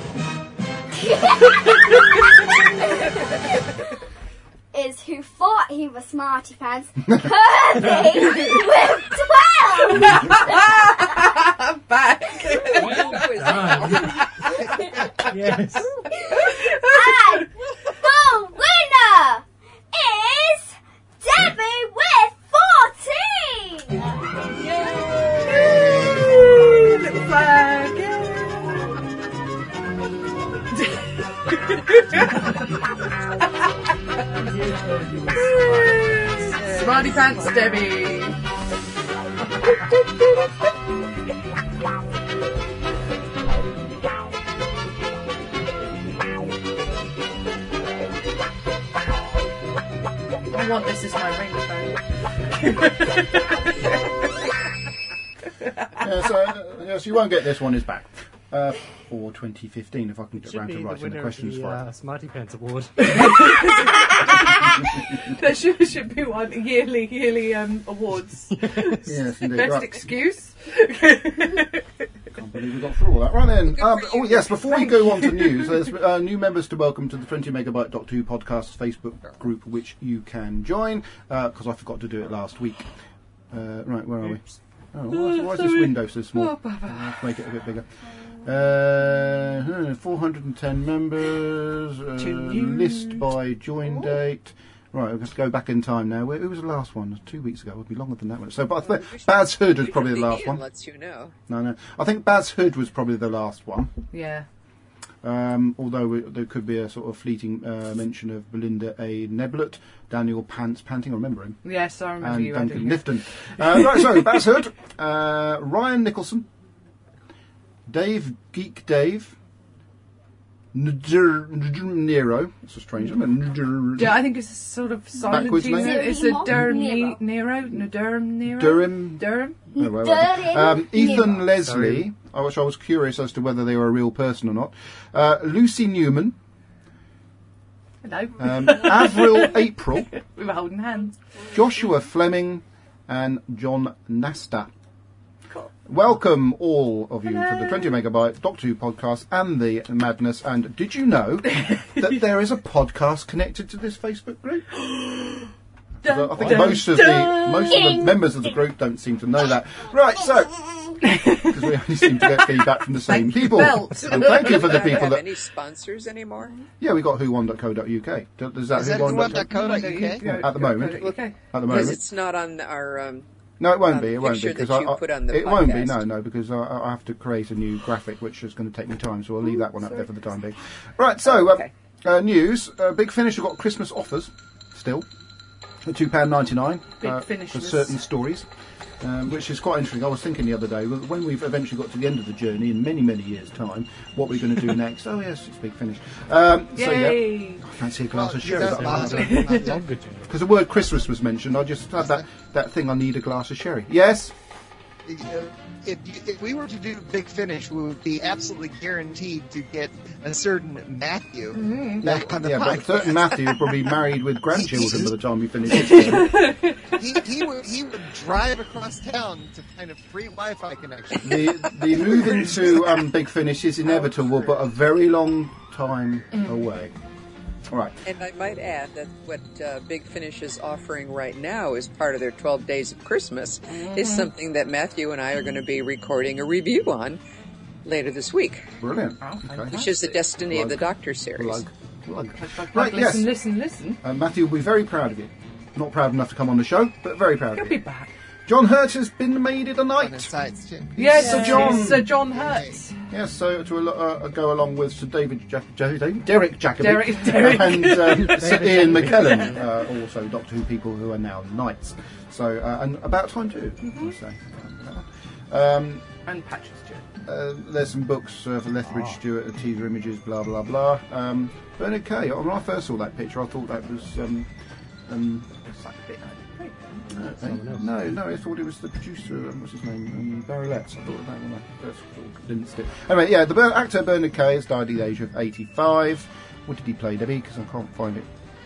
is who thought he was Smarty Pants, Kirby with twelve. Back. Yes. And the winner is Debbie with fourteen. Yay! Little flag. Yay! Smarty Pants Debbie. I want this as my ringtone. Yeah, so, uh, yes, you won't get this one. Is back. Uh, for twenty fifteen, if I can get Should round be to the writing the winner of questions the for it. uh, Smarty Pants Award. There should, should be one yearly yearly um, awards. Yes, indeed. Best Right. excuse. Can't believe we got through all that. Right then. Um, oh yes, before we go on to news, there's uh, new members to welcome to the twenty megabyte dot two podcast Facebook group, which you can join because I forgot to do it last week. Uh, right, where are we? Oh, why is, why is this window so small? Let's make it a bit bigger. Uh, four hundred ten members. Uh, list by join date. Right, we'll just go back in time now. Where, who was the last one? Two weeks ago. It would be longer than that one. So, but I think Baz Hood was probably the last Ian one. lets you know. No, no. I think Baz Hood was probably the last one. Yeah. Um, although we, there could be a sort of fleeting uh, mention of Belinda A. Neblet, Daniel Pants Panting, I remember him, Yes, I remember and you. Duncan adding it. Lifton. Uh, right, so Baz Hood, uh, Ryan Nicholson, Dave, Geek Dave, Njer- Njer- Nero. That's a strange one. Njer- Yeah, I think it's a sort of silent. Backwards It's name? a, it's a Durham Nero. Ne- Nero, no, Durham Nero, Durham. Durham. Oh, well, well. Durham Um, Ethan Nero. Leslie, I wish I was curious as to whether they were a real person or not. Uh, Lucy Newman, Hello. um, Avril April, We were holding hands. Joshua Fleming, and John Nasta. Cool. Welcome all of you to the Hello. twenty Megabyte Doctor Who podcast and the madness. And did you know that there is a podcast connected to this Facebook group? I think Dun, most of the most of the members of the group don't seem to know that. Right, so because we only seem to get feedback from the same Thank you, people. Belt. Well, thank you for the Do I people have that. any sponsors anymore? Yeah, we got who one dot co dot uk. Does that Is that who one who one dot dot co dot uk? Yeah, at the moment. Okay. At the Because moment. it's not on our. Um, No, it won't um, be. It won't be picture because that I, you I- put on the it won't be. podcast. No, no, because I, I have to create a new graphic, which is going to take me time. So I'll leave that one up there for the time being. Right. So Okay. uh, uh, news. Uh, Big Finish have got Christmas offers still. two pounds ninety-nine Big uh, Finish for was- certain stories, um, which is quite interesting. I was thinking the other day, well, when we've eventually got to the end of the journey in many, many years' time, what we're going to do next. Oh, yes, it's Big Finish. Um, so, yeah, Yay! I fancy a glass Well, of you sherry. don't but- bother. Because the word Christmas was mentioned, I just had that, that thing, I need a glass of sherry. Yes? If, if we were to do Big Finish, we would be absolutely guaranteed to get a certain Matthew back on the Yeah, but podcast. certain Matthew would probably be married with grandchildren by the time we finish this. he, he, would, he would drive across town to find a free Wi-Fi connection. the the move into um, Big Finish is inevitable, but a very long time away. All right. And I might add that what uh, Big Finish is offering right now as part of their twelve Days of Christmas is something that Matthew and I are going to be recording a review on later this week, Brilliant. Okay. which is the Destiny of the Doctor series. Plug. Plug. Right, Right, yes. listen, listen, listen. Uh, Matthew will be very proud of you. Not proud enough to come on the show, but very proud He'll of be you. back. John Hurt has been made it a On the knight. sites, too. Yes, Sir John. Sir John Hertz. Yes, so to al- uh, go along with Sir David Jack- J- Derek Jacobi Derek- Derek. and um, Sir Ian McKellen, uh, also Doctor Who people who are now knights. So, uh, and about time too, I say. Um, And Patrick Stewart. uh, there's some books uh, for Lethbridge Stewart, the teaser images, blah blah blah. Um, Bernard Kay. When I first saw that picture, I thought that was. Um, um, It's like a bit like uh, no, no, I thought it was the producer. Um, what's his name? Um, Barry Letts. I thought that when I first convinced it. Anyway, yeah, the Ber- actor Bernard Kay has died at the age of eighty-five. What did he play, Debbie? Because I can't find it.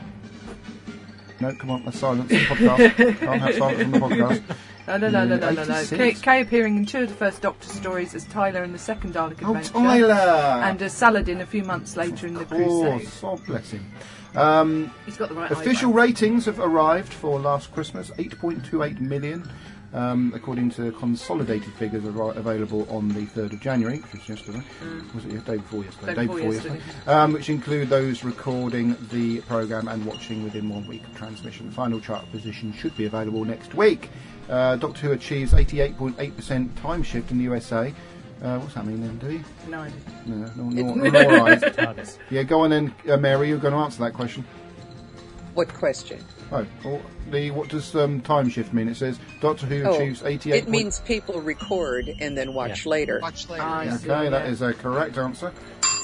No, come on, let's silence the podcast. Can't have silence on the podcast. No, no, no, no, no, no, no. eighty-six. Kay, Kay appearing in two of the first Doctor stories as Tyler in the second Dalek Oh, adventure. Tyler! And as Saladin a few months later in the Of course, Crusade. oh, bless him. Um, He's got the right official eyebrow. ratings have arrived for last Christmas, eight point two eight million, um, according to consolidated figures ar- available on the third of January, which was yesterday. Was it the day before yesterday? Day before yesterday. Um, which include those recording the programme and watching within one week of transmission. The final chart position should be available next week. Uh, Doctor Who achieves eighty-eight point eight percent time shift in the U S A. Uh, what's that mean then, do you? No idea. No, no, no, no, right. Yeah, go on then, uh, Mary. You're going to answer that question. What question? Oh, well, the what does um, time shift mean? It says Doctor Who Oh, achieves eighty-eight. it means people record and then watch later. Watch later. I yeah. see, Okay, that yeah. is a correct answer.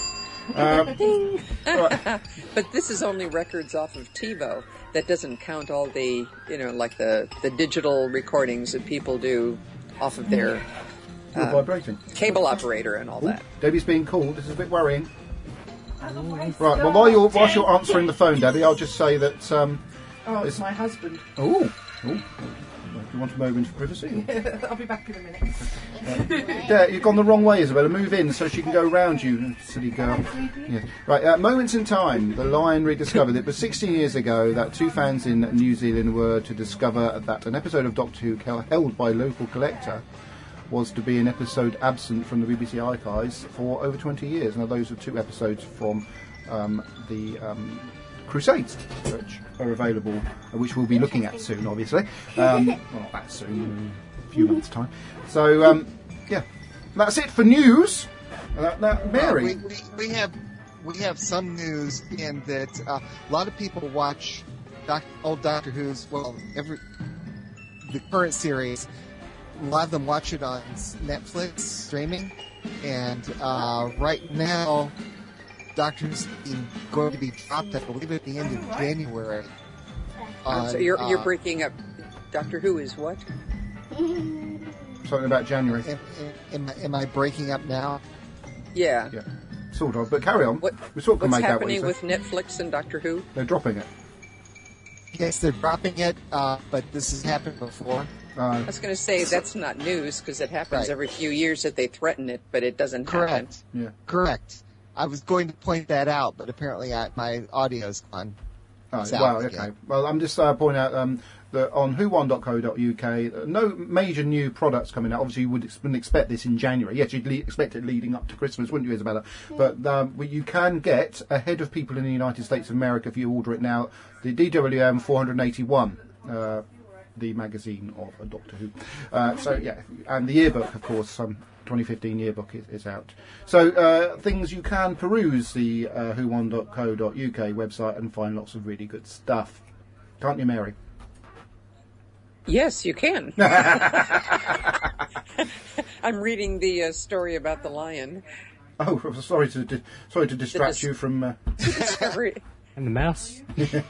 Um, right. But this is only records off of TiVo. That doesn't count all the, you know, like the, the digital recordings that people do off of their You're uh, vibrating. cable operator and all that. Debbie's being called. This is a bit worrying. Right. Well, while you're whilst you're answering the phone, Debbie, I'll just say that. Um, Oh, it's It's- my husband. oh, oh, do you want a moment for privacy? I'll be back in a minute. There, you've gone the wrong way, Isabella. Move in so she can go round you, silly girl. Yes. Right, uh, moments in time. The Lion rediscovered. It was sixteen years ago that two fans in New Zealand were to discover that an episode of Doctor Who kel- held by a local collector was to be an episode absent from the B B C archives for over twenty years. Now, those are two episodes from um, the um, Crusades, which are available, uh, which we'll be looking at soon, obviously. Um, well, not that soon, in a few months' time. So, um, yeah, that's it for news. Uh, now, Mary. Uh, we, we, we have we have some news in that uh, a lot of people watch doc, old Doctor Who's well every the current series. A lot of them watch it on Netflix streaming, and uh, right now, Doctor Who's going to be dropped, I believe, at the end of January. On, so you're, you're uh, breaking up. Doctor Who is what? Something about January. Am, am, am I breaking up now? Yeah. Yeah, sort of. But carry on. What, we sort of can what's make out what you happening said. with Netflix and Doctor Who? They're dropping it. Yes, they're dropping it, uh, but this has happened before. Uh, I was going to say that's not news because it happens Right. every few years that they threaten it, but it doesn't happen. Correct. Yeah. Correct. I was going to point that out, but apparently I, my audio's gone. Oh, south well, again. okay. Well, I'm just uh, pointing out um, that on who one dot co dot U K, uh, no major new products coming out. Obviously, you would ex- wouldn't expect this in January. Yes, you'd le- expect it leading up to Christmas, wouldn't you, Isabella? But um, well, you can get ahead of people in the United States of America if you order it now. The D W M four eighty-one. Uh, the magazine of a Doctor Who. Uh, so, yeah, and the yearbook, of course, um, twenty fifteen yearbook is, is out. So, uh, things you can peruse the uh, who one dot co dot U K website and find lots of really good stuff. Can't you, Mary? Yes, you can. I'm reading the uh, story about the lion. Oh, sorry to di- sorry to distract dis- you from... Uh... discovery. And the mouse.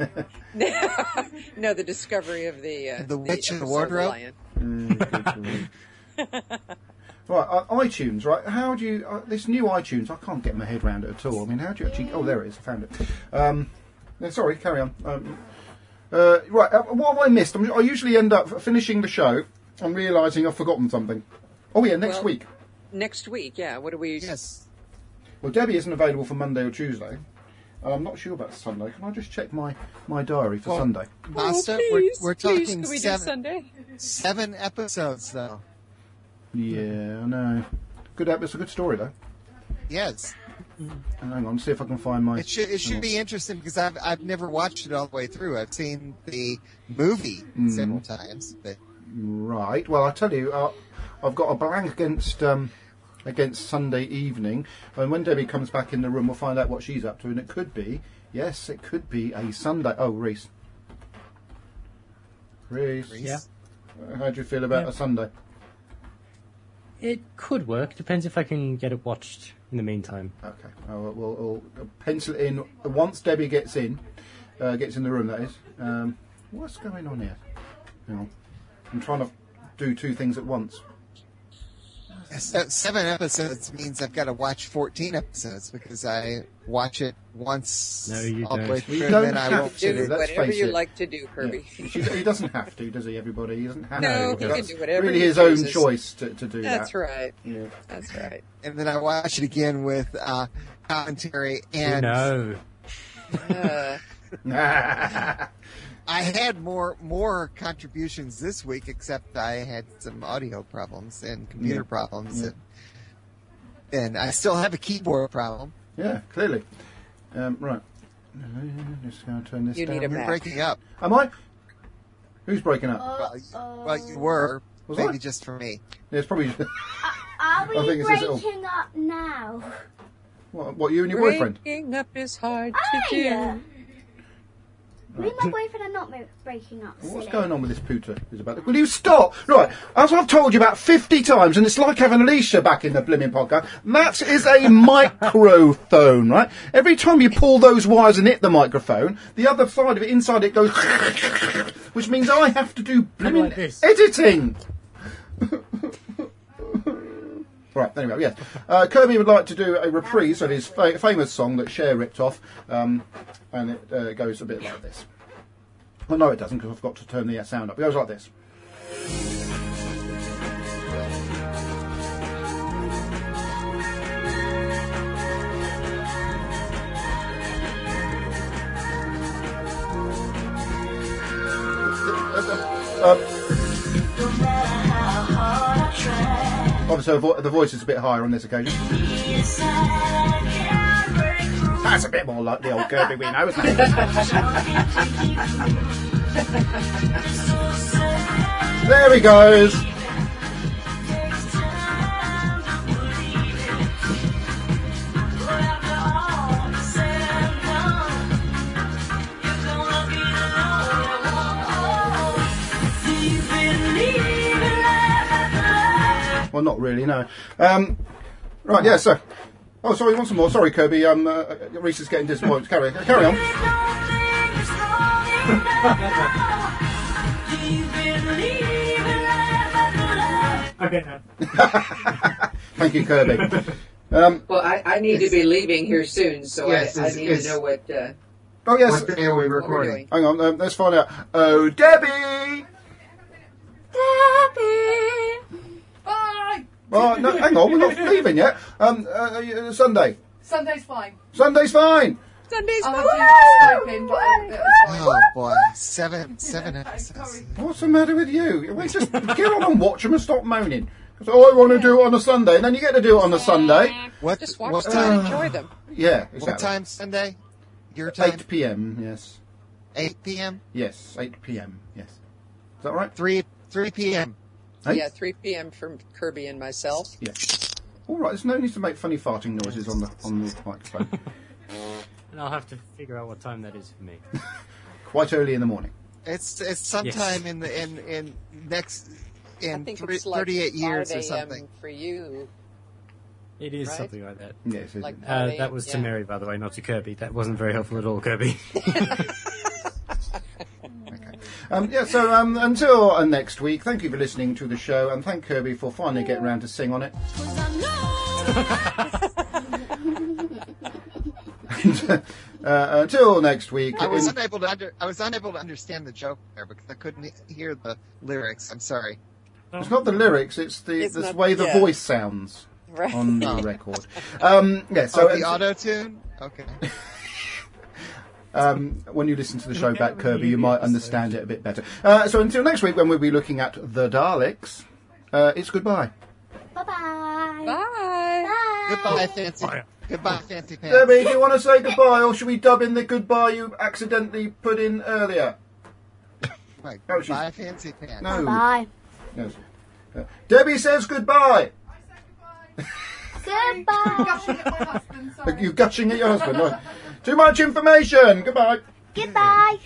No, the discovery of the... Uh, the witch in the wardrobe? Mm, right, uh, iTunes, right? How do you... Uh, this new iTunes, I can't get my head around it at all. I mean, how do you actually... Oh, there it is, I found it. Um, yeah, sorry, carry on. Um, uh, right, uh, what have I missed? I'm, I usually end up finishing the show and realising I've forgotten something. Oh, yeah, next well, week. Next week, yeah. What do we... Yes. Well, Debbie isn't available for Monday or Tuesday. And I'm not sure about Sunday. Can I just check my, my diary for well, Sunday? Master, oh, please, we're, we're please, talking can we seven, do Sunday? seven episodes, though. Yeah, I know. Good, it's a good story, though. Yes. Hang on, see if I can find my... It should, it should be interesting because I've, I've never watched it all the way through. I've seen the movie Mm. several times. But Right. Well, I tell you, uh, I've got a blank against um, against Sunday evening, and when Debbie comes back in the room, we'll find out what she's up to, and it could be, yes, it could be a Sunday. Oh, Reese. Reese. Reese? Yeah. Uh, How do you feel about Yeah. a Sunday? It could work. Depends if I can get it watched in the meantime. Okay. Uh, we'll, we'll, we'll pencil it in once Debbie gets in, uh, gets in the room. That is. Um, what's going on here? Hang on. I'm trying to do two things at once. Se- seven episodes means I've got to watch fourteen episodes because I watch it once No, you all the don't. way through, You and don't then I have won't to. Do let's whatever face you it. like to do, Kirby. Yeah. She, he doesn't have to, does he, everybody? He doesn't have No, to. he That's can do whatever really he his own chooses. choice to, to do That's that. right. Yeah. That's right. and then I watch it again with uh, commentary and no. Uh, I had more more contributions this week, except I had some audio problems and computer Yeah. problems, Yeah. and, and I still have a keyboard problem. Yeah, clearly. Um, right. Just going to turn this You down. need a You're Mac. breaking up. Am I? Who's breaking up? Well, you, Uh-oh. well, you were Was maybe I? just for me. Yeah, it's probably... Are we I think it's this little- breaking up now? what, what, you and your boyfriend? breaking up is hard Aye. to do. Me and my boyfriend are not mo- breaking up. What's silly. going on with this pooter, Isabella? Will you stop? Right, as I've told you about fifty times, and it's like having Alicia back in the blimmin' podcast, that is a microphone, right? Every time you pull those wires and hit the microphone, the other side of it, inside it goes... which means I have to do blimmin' like this. editing. Right, anyway, yes. Uh, Kirby would like to do a reprise of his fa- famous song that Cher ripped off, um, and it uh, goes a bit like this. Well, no, it doesn't, because I've got to turn the uh, sound up. It goes like this. Uh, obviously, the vo- the voice is a bit higher on this occasion. That's a bit more like the old Kirby we know, isn't it? There he goes. Well, not really, no. Um, Right, yeah, so... Oh, sorry, you want some more? Sorry, Kirby. Um, uh, Reese is getting disappointed. Carry, carry on. Okay, now. Thank you, Kirby. Um, Well, I, I need to be leaving here soon, so Yes, I, I it's- need it's- to know what. Uh, oh, yes. What day are we what we're recording? doing. Hang on, um, let's find out. Oh, Debbie! Debbie! Bye! Oh, no, hang on, we're not leaving yet. Um, uh, uh, Sunday. Sunday's fine. Sunday's fine. Sunday's I'll fine. have to Skype in, but um, it's fine. Oh boy, seven, seven episodes. What's the matter with you? We just get on and watch them and stop moaning. So, oh, I want to do it on a Sunday, and then you get to do it on a Sunday. What? Just watch what them time? and enjoy them. Yeah, What exactly. time Sunday? Your time? eight p.m. Yes, eight p.m. yes, eight p.m. Yes, is that right? three three p.m. Eight? Yeah, three p.m. from Kirby and myself. Yeah. All right. There's no need to make funny farting noises on the on the microphone. And I'll have to figure out what time that is for me. Quite early in the morning. It's it's sometime Yes. in the in in next I in think three, it's like thirty-eight years five or a.m. something. for you. It is Right? something like that. Yes. It Like is. Uh, five a.m., that was to yeah. Mary, by the way, not to Kirby. That wasn't very helpful at all, Kirby. Um, yeah. So um, until uh, next week, thank you for listening to the show, and thank Kirby for finally getting around to sing on it. And, uh, until next week. I was in- unable to under, I was unable to understand the joke there because I couldn't he- hear the lyrics. I'm sorry. It's not the lyrics; it's the It's the not- way the yeah. voice sounds Right. on the Oh. record. Um, yeah. So oh, the uh, auto tune. Okay. um, when you listen to the show back, Kirby, you might understand it a bit better. Uh, so until next week, when we'll be looking at the Daleks, uh, it's goodbye. Bye-bye. Bye. Bye. Goodbye, fancy. Goodbye, fancy pants. Debbie, do you want to say goodbye, or should we dub in the goodbye you accidentally put in earlier? Right, Oh, she's- goodbye, fancy pants. No. Bye. No. Uh, Debbie says goodbye. Goodbye. Gushing at my husband, sorry. You're gushing at your husband. Right. Too much information. Goodbye. Goodbye.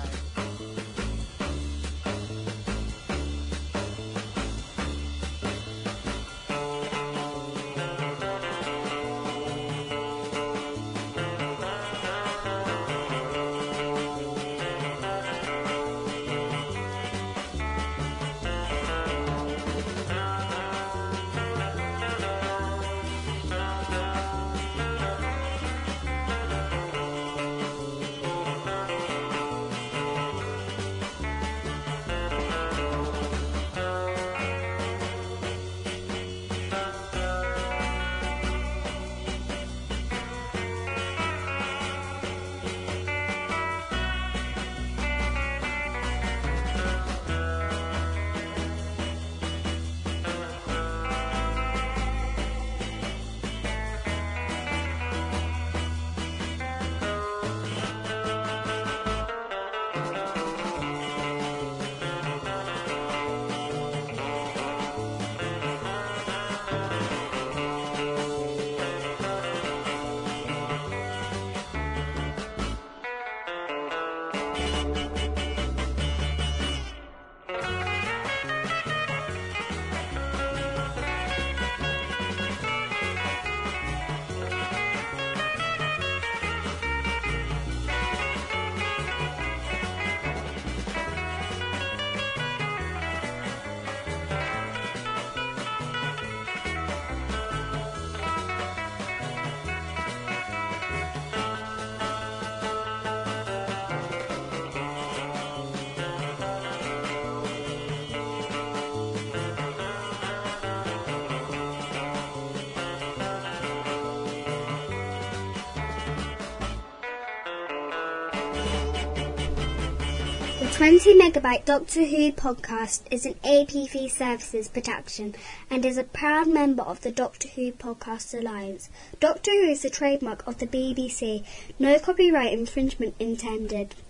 The twenty megabyte Doctor Who podcast is an A P V Services production and is a proud member of the Doctor Who Podcast Alliance. Doctor Who is a trademark of the B B C. No copyright infringement intended.